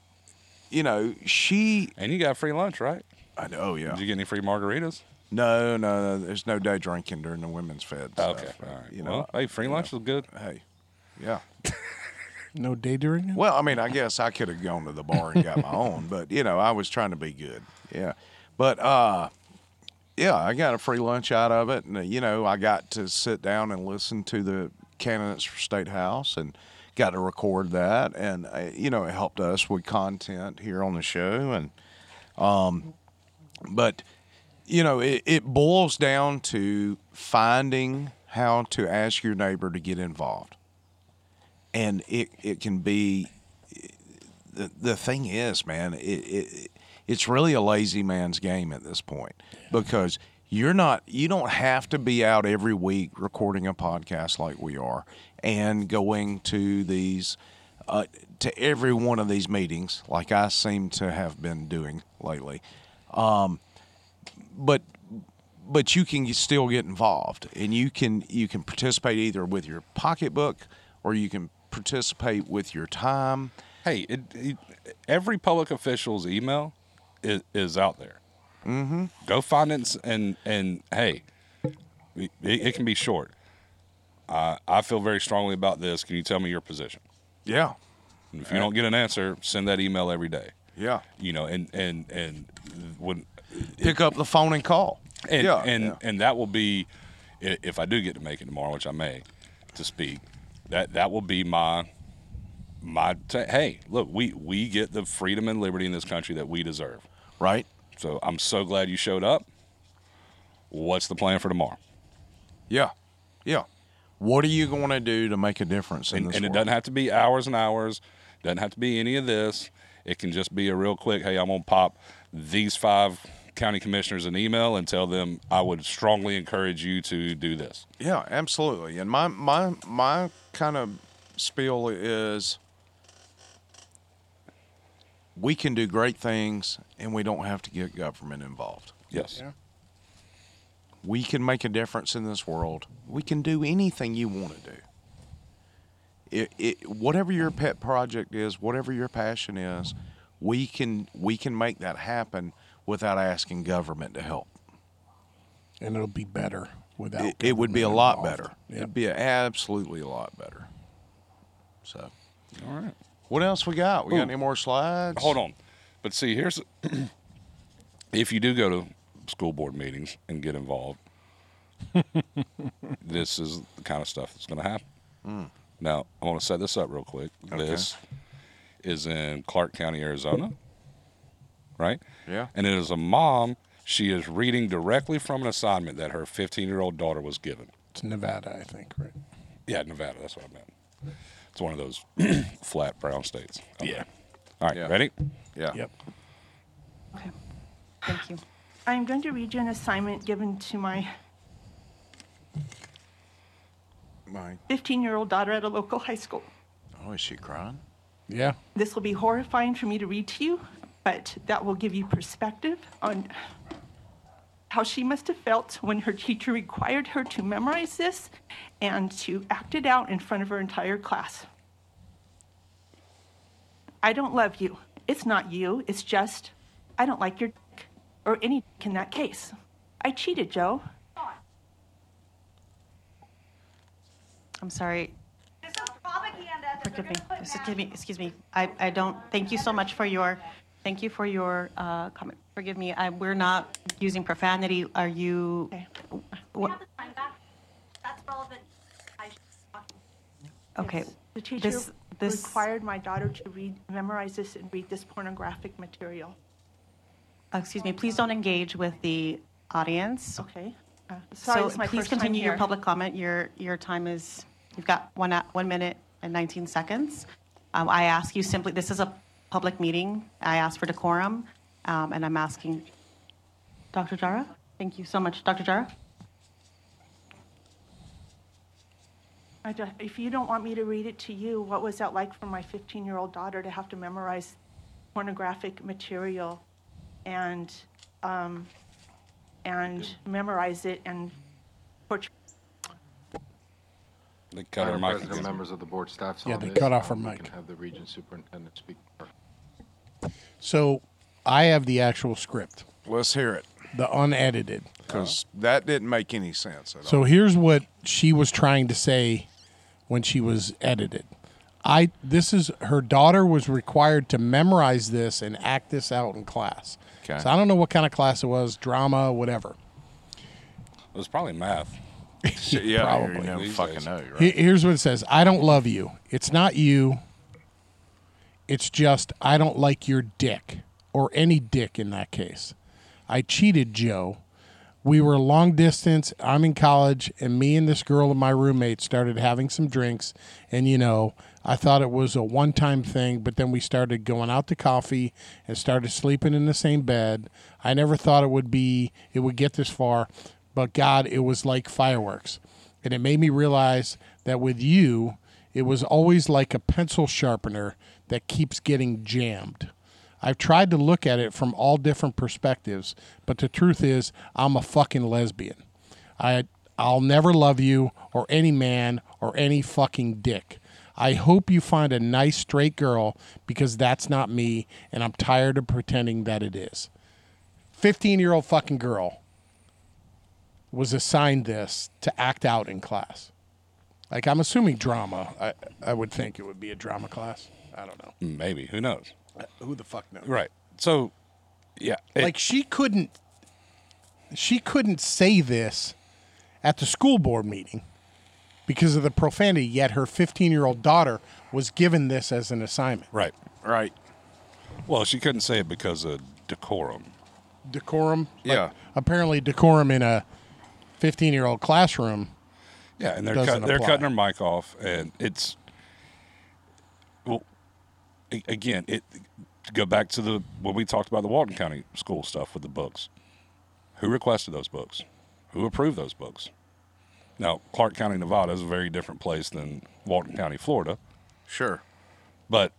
she... And you got free lunch, right? I know, yeah. Did you get any free margaritas? No. There's no day drinking during the Women's Fed stuff. Okay, all right. Well, hey, free lunch is good. Hey, yeah. No day drinking? Well, I mean, I guess I could have gone to the bar and got my own, but, I was trying to be good. Yeah. But, yeah, I got a free lunch out of it. And, I got to sit down and listen to the candidates for State House and got to record that. And, it helped us with content here on the show. And, but... it boils down to finding how to ask your neighbor to get involved. and it can be. The thing is, man, it's really a lazy man's game at this point because you don't have to be out every week recording a podcast like we are and going to these to every one of these meetings like I seem to have been doing lately. But you can still get involved, and you can participate either with your pocketbook or you can participate with your time. Hey, every public official's email is out there. Mm-hmm. Go find it, and hey, it can be short. I feel very strongly about this. Can you tell me your position? Yeah. And if you don't get an answer, send that email every day. Yeah. And when pick up the phone and call. And that will be, if I do get to make it tomorrow, which I may, to speak, that will be hey, look, we get the freedom and liberty in this country that we deserve. Right. So I'm so glad you showed up. What's the plan for tomorrow? Yeah. Yeah. What are you going to do to make a difference in this And world? it doesn't have to be hours and hours. Doesn't have to be any of this. It can just be a real quick, hey, I'm going to pop these 5 county commissioners an email and tell them I would strongly encourage you to do this. Yeah, absolutely. And my kind of spiel is we can do great things and we don't have to get government involved. Yes. Yeah. We can make a difference in this world. We can do anything you want to do. Whatever your pet project is, whatever your passion is, we can make that happen without asking government to help. And it'll be better without. It would be a lot involved. better. Yep. It'd be absolutely a lot better. So, all right. What else we got? We got any more slides? Hold on. But see, here's if you do go to school board meetings and get involved, this is the kind of stuff that's going to happen. Mm. Now, I want to set this up real quick. Okay. This is in Clark County, Arizona, right? Yeah. And it is a mom. She is reading directly from an assignment that her 15-year-old daughter was given. It's Nevada, I think, right? Yeah, Nevada. That's what I meant. It's one of those flat brown states. Okay. Yeah. All right, Yeah. ready? Yeah. Yep. Okay. Thank you. I'm going to read you an assignment given to my 15-year-old daughter at a local high school. Oh, is she crying? Yeah. This will be horrifying for me to read to you, but that will give you perspective on how she must have felt when her teacher required her to memorize this and to act it out in front of her entire class. I don't love you. It's not you. It's just, I don't like your dick, or any dick in that case. I cheated, Joe. I'm sorry. Forgive me. Excuse me. I don't. Thank you so much for your. Thank you for your comment. Forgive me. We're not using profanity. Are you? Okay. What? That's relevant. Okay. Yes. The teacher required my daughter to memorize this and read this pornographic material. Excuse me. Please don't engage with the audience. Okay. Sorry, So it's my please first time continue your here. public comment. Your time is. You've got 1 minute and 19 seconds. I ask you simply. This is a public meeting. I ask for decorum, and I'm asking. Dr. Jara. Thank you so much, Dr. Jara. If you don't want me to read it to you, what was that like for my 15-year-old daughter to have to memorize pornographic material and memorize it and portray? They cut her Madam mic President, again. members of the board staff. Yeah, on they this, cut off her we mic. can have the region superintendent speak. So I have the actual script, Let's hear it, the unedited. because that didn't make any sense at So all. here's what she was trying to say when she was edited. Her daughter was required to memorize this and act this out in class. Okay. So I don't know what kind of class it was, drama, whatever. It was probably math. Yeah, Probably. you never These fucking days. know, right? Here's what it says. I don't love you. It's not you. It's just I don't like your dick, or any dick in that case. I cheated, Joe. We were long distance. I'm in college, and me and this girl and my roommate started having some drinks, and I thought it was a one-time thing, but then we started going out to coffee and started sleeping in the same bed. I never thought it would get this far, but God, it was like fireworks. And it made me realize that with you, it was always like a pencil sharpener that keeps getting jammed. I've tried to look at it from all different perspectives, but the truth is I'm a fucking lesbian. I'll never love you or any man or any fucking dick. I hope you find a nice straight girl because that's not me, and I'm tired of pretending that it is. 15-year-old fucking girl was assigned this to act out in class. Like, I'm assuming drama. I would think it would be a drama class. I don't know. Maybe. Who knows? Who the fuck knows? Right. So, yeah. Like, she couldn't say this at the school board meeting because of the profanity, yet her 15-year-old daughter was given this as an assignment. Right. Right. Well, she couldn't say it because of decorum. Decorum? Yeah. Apparently decorum in a 15-year-old classroom. Yeah, and they're apply. cutting her mic off, and it's, well, again, to go back to when we talked about the Walton County school stuff with the books. Who requested those books? Who approved those books? Now, Clark County, Nevada is a very different place than Walton County, Florida. Sure. But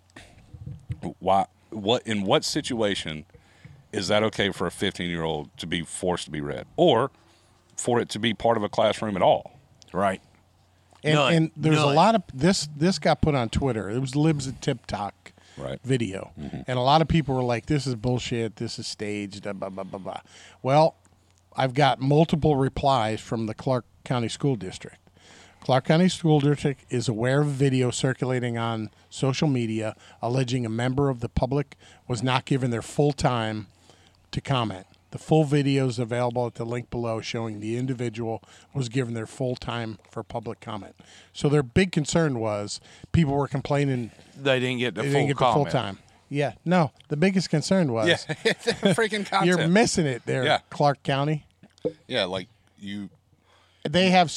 in what situation is that okay for a 15-year-old to be forced to be read, or for it to be part of a classroom at all? Right. And there's a lot of this got put on Twitter. It was Libs at TikTok video. Mm-hmm. And a lot of people were like, this is bullshit, this is staged, blah, blah, blah, blah. Well, I've got multiple replies from the Clark County School District. Clark County School District is aware of video circulating on social media alleging a member of the public was not given their full time to comment. The full video is available at the link below showing the individual was given their full time for public comment. So their big concern was people were complaining they didn't get the they full didn't get comment. the full time. Yeah, no, the biggest concern was freaking content. you're missing it there, Clark County. Yeah, like you. They have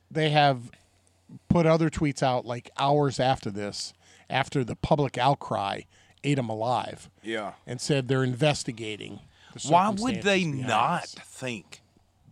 put other tweets out like hours after this, after the public outcry ate them alive. Yeah, and said they're investigating. Why would they not think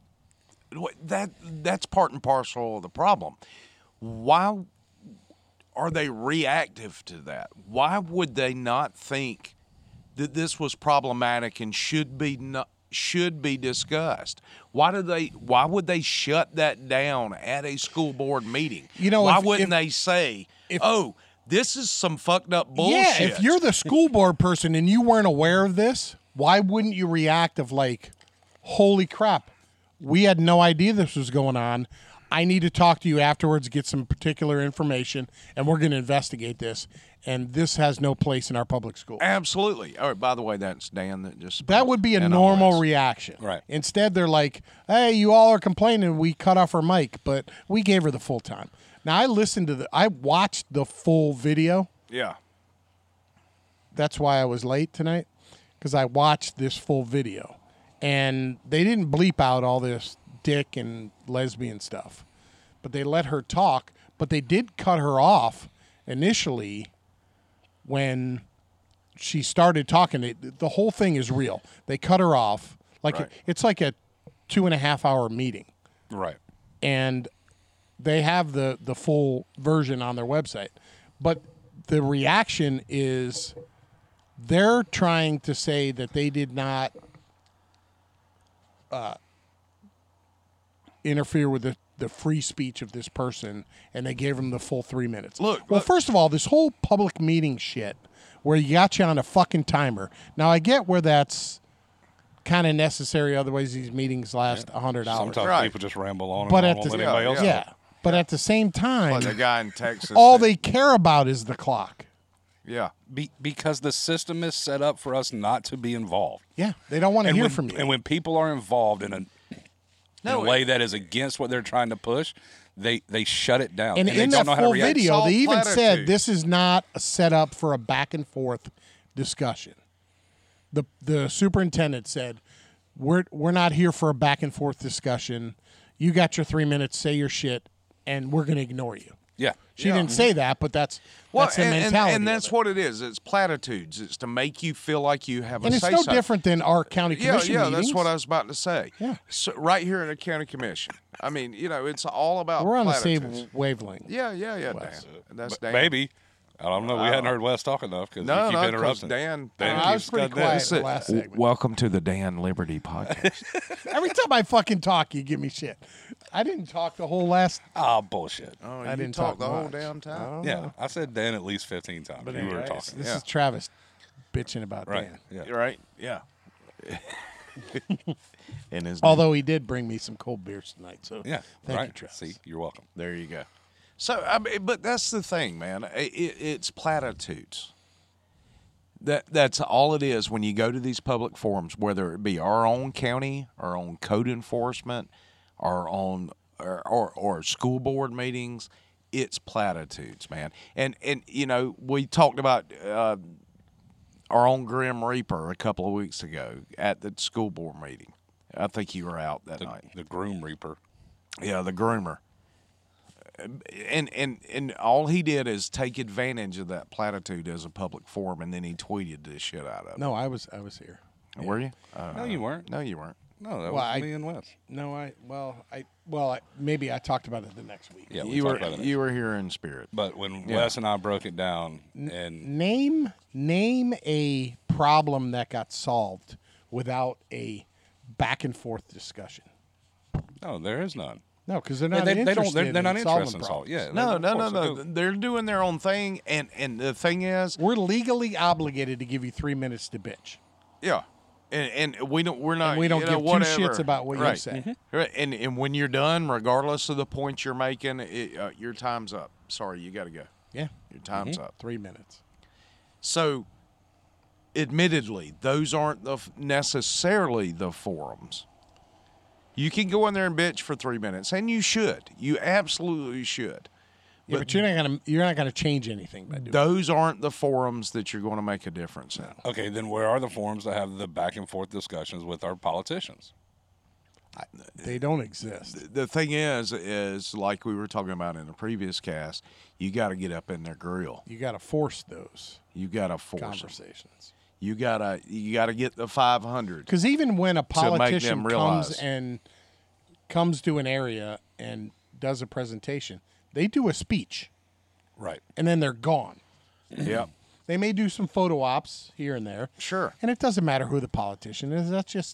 that's part and parcel of the problem? Why are they reactive to that? Why would they not think that this was problematic and should be discussed? Why would they shut that down at a school board meeting? Why wouldn't they say, this is some fucked up bullshit? Yeah, if you're the school board person and you weren't aware of this, why wouldn't you react of like, holy crap, we had no idea this was going on. I need to talk to you afterwards, get some particular information, and we're going to investigate this. And this has no place in our public school. Absolutely. All right, by the way, that's Dan that just... That would be a normal reaction. Right. Instead, they're like, hey, you all are complaining we cut off her mic, but we gave her the full time. Now, I watched the full video. Yeah. That's why I was late tonight, because I watched this full video. And they didn't bleep out all this dick and lesbian stuff, but they let her talk. But they did cut her off initially when she started talking. The whole thing is real. They cut her off. It's like a 2.5 hour meeting. Right. And they have the full version on their website. But the reaction is they're trying to say that they did not interfere with the free speech of this person, and they gave him the full 3 minutes. Well, first of all, this whole public meeting shit where you got you on a fucking timer. Now, I get where that's kind of necessary. Otherwise, these meetings last 100 hours. Sometimes people just ramble on and But on, at won't the, let anybody else talk. But at the same time, Like the guy in Texas. all they care about is the clock. Yeah. Because the system is set up for us not to be involved. Yeah, they don't want to hear from you. And when people are involved in a way that is against what they're trying to push, they shut it down. And they in don't that know how to full react. video, they even said this is not a setup for a back and forth discussion. The superintendent said, "We're not here for a back and forth discussion. You got your 3 minutes, say your shit, and we're going to ignore you." Yeah. She Yeah. didn't say that, but that's the and, mentality. and that's of it. what it is. It's platitudes. It's to make you feel like you have And a it's say no so. different than our county commission Yeah, meetings. that's what I was about to say. Yeah. So right here in the county commission. I mean, it's all about We're on the platitudes. same wavelength. Yeah, Dan. That's Dan. Maybe. I don't know. We hadn't heard Wes talk enough because No, you keep no, 'cause interrupting. Dan. I was keeps pretty cutting in. quiet the last segment. Welcome to the Dan Liberty podcast. Every time I fucking talk, you give me shit. I didn't talk the whole last. Oh, bullshit. Oh, I you didn't talk talk the whole much. damn time. Yeah, I said Dan at least 15 times. But you were anyways, talking. This Yeah. is Travis bitching about Right. Dan. Yeah. Right? Yeah. And his Although he did bring me some cold beers tonight, so Yeah. thank right. you, Travis. See, you're welcome. There you go. So, I mean, but that's the thing, man. It's platitudes. That's all it is when you go to these public forums, whether it be our own county, our own code enforcement, our own or school board meetings. It's platitudes, man. And we talked about our own Grim Reaper a couple of weeks ago at the school board meeting. I think you were out that night. The Groom Reaper. Yeah, the groomer. And all he did is take advantage of that platitude as a public forum, and then he tweeted the shit out of it. No, I was here. Were you? No, you weren't. No, you weren't. No, that Well, was me and Wes. No, maybe I talked about it the next week. Yeah, we you talked were about it. you were here in spirit. But when Yeah. Wes and I broke it down, and Name a problem that got solved without a back and forth discussion. no, there is none. No, because they're Yeah, not they don't. interested. They're not in solving interested in solving. problems. Yeah. No. They're They're doing their own thing, and the thing is, We're legally obligated to give you 3 minutes to bitch. yeah, and we don't. We're not. And we don't give two whatever. shits about what you Right. say. Right. And when you're done, regardless of the points you're making, your time's up. Sorry, you got to go. Yeah. Your time's up. 3 minutes. So, admittedly, those aren't necessarily the forums. You can go in there and bitch for 3 minutes, and you should. You absolutely should. Yeah, but you're not gonna change anything by doing Those aren't the forums that you're going to make a difference in. Okay, then where are the forums that have the back and forth discussions with our politicians? They don't exist. The thing is like we were talking about in the previous cast, you got to get up in their grill. You got to force those You got to force 'em. conversations. You gotta get the 500. Because even when a to make them politician realize. comes to an area and does a presentation, they do a speech Right. and then they're gone. Yep. They may do some photo ops here and there. Sure. And it doesn't matter who the politician is. That's just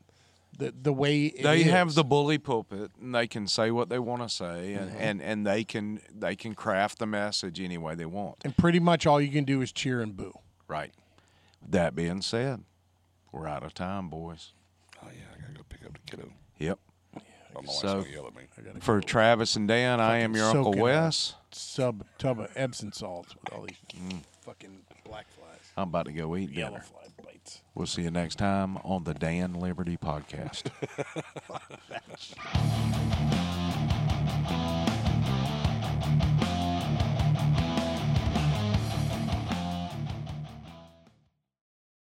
the way it They is. have the bully pulpit, and they can say what they want to say, and they can craft the message any way they want. And pretty much all you can do is cheer and boo. Right. That being said, we're out of time, boys. Oh yeah, I gotta go pick up the kiddo. Yep. Oh, my wife's So, gonna yell at me. for Travis and Dan, I am your Uncle Soaking Wes. a tub of Epsom salts with all these fucking black flies. I'm about to go eat Yellow dinner. fly bites. We'll see you next time on the Dan Liberty Podcast. Fuck that shit.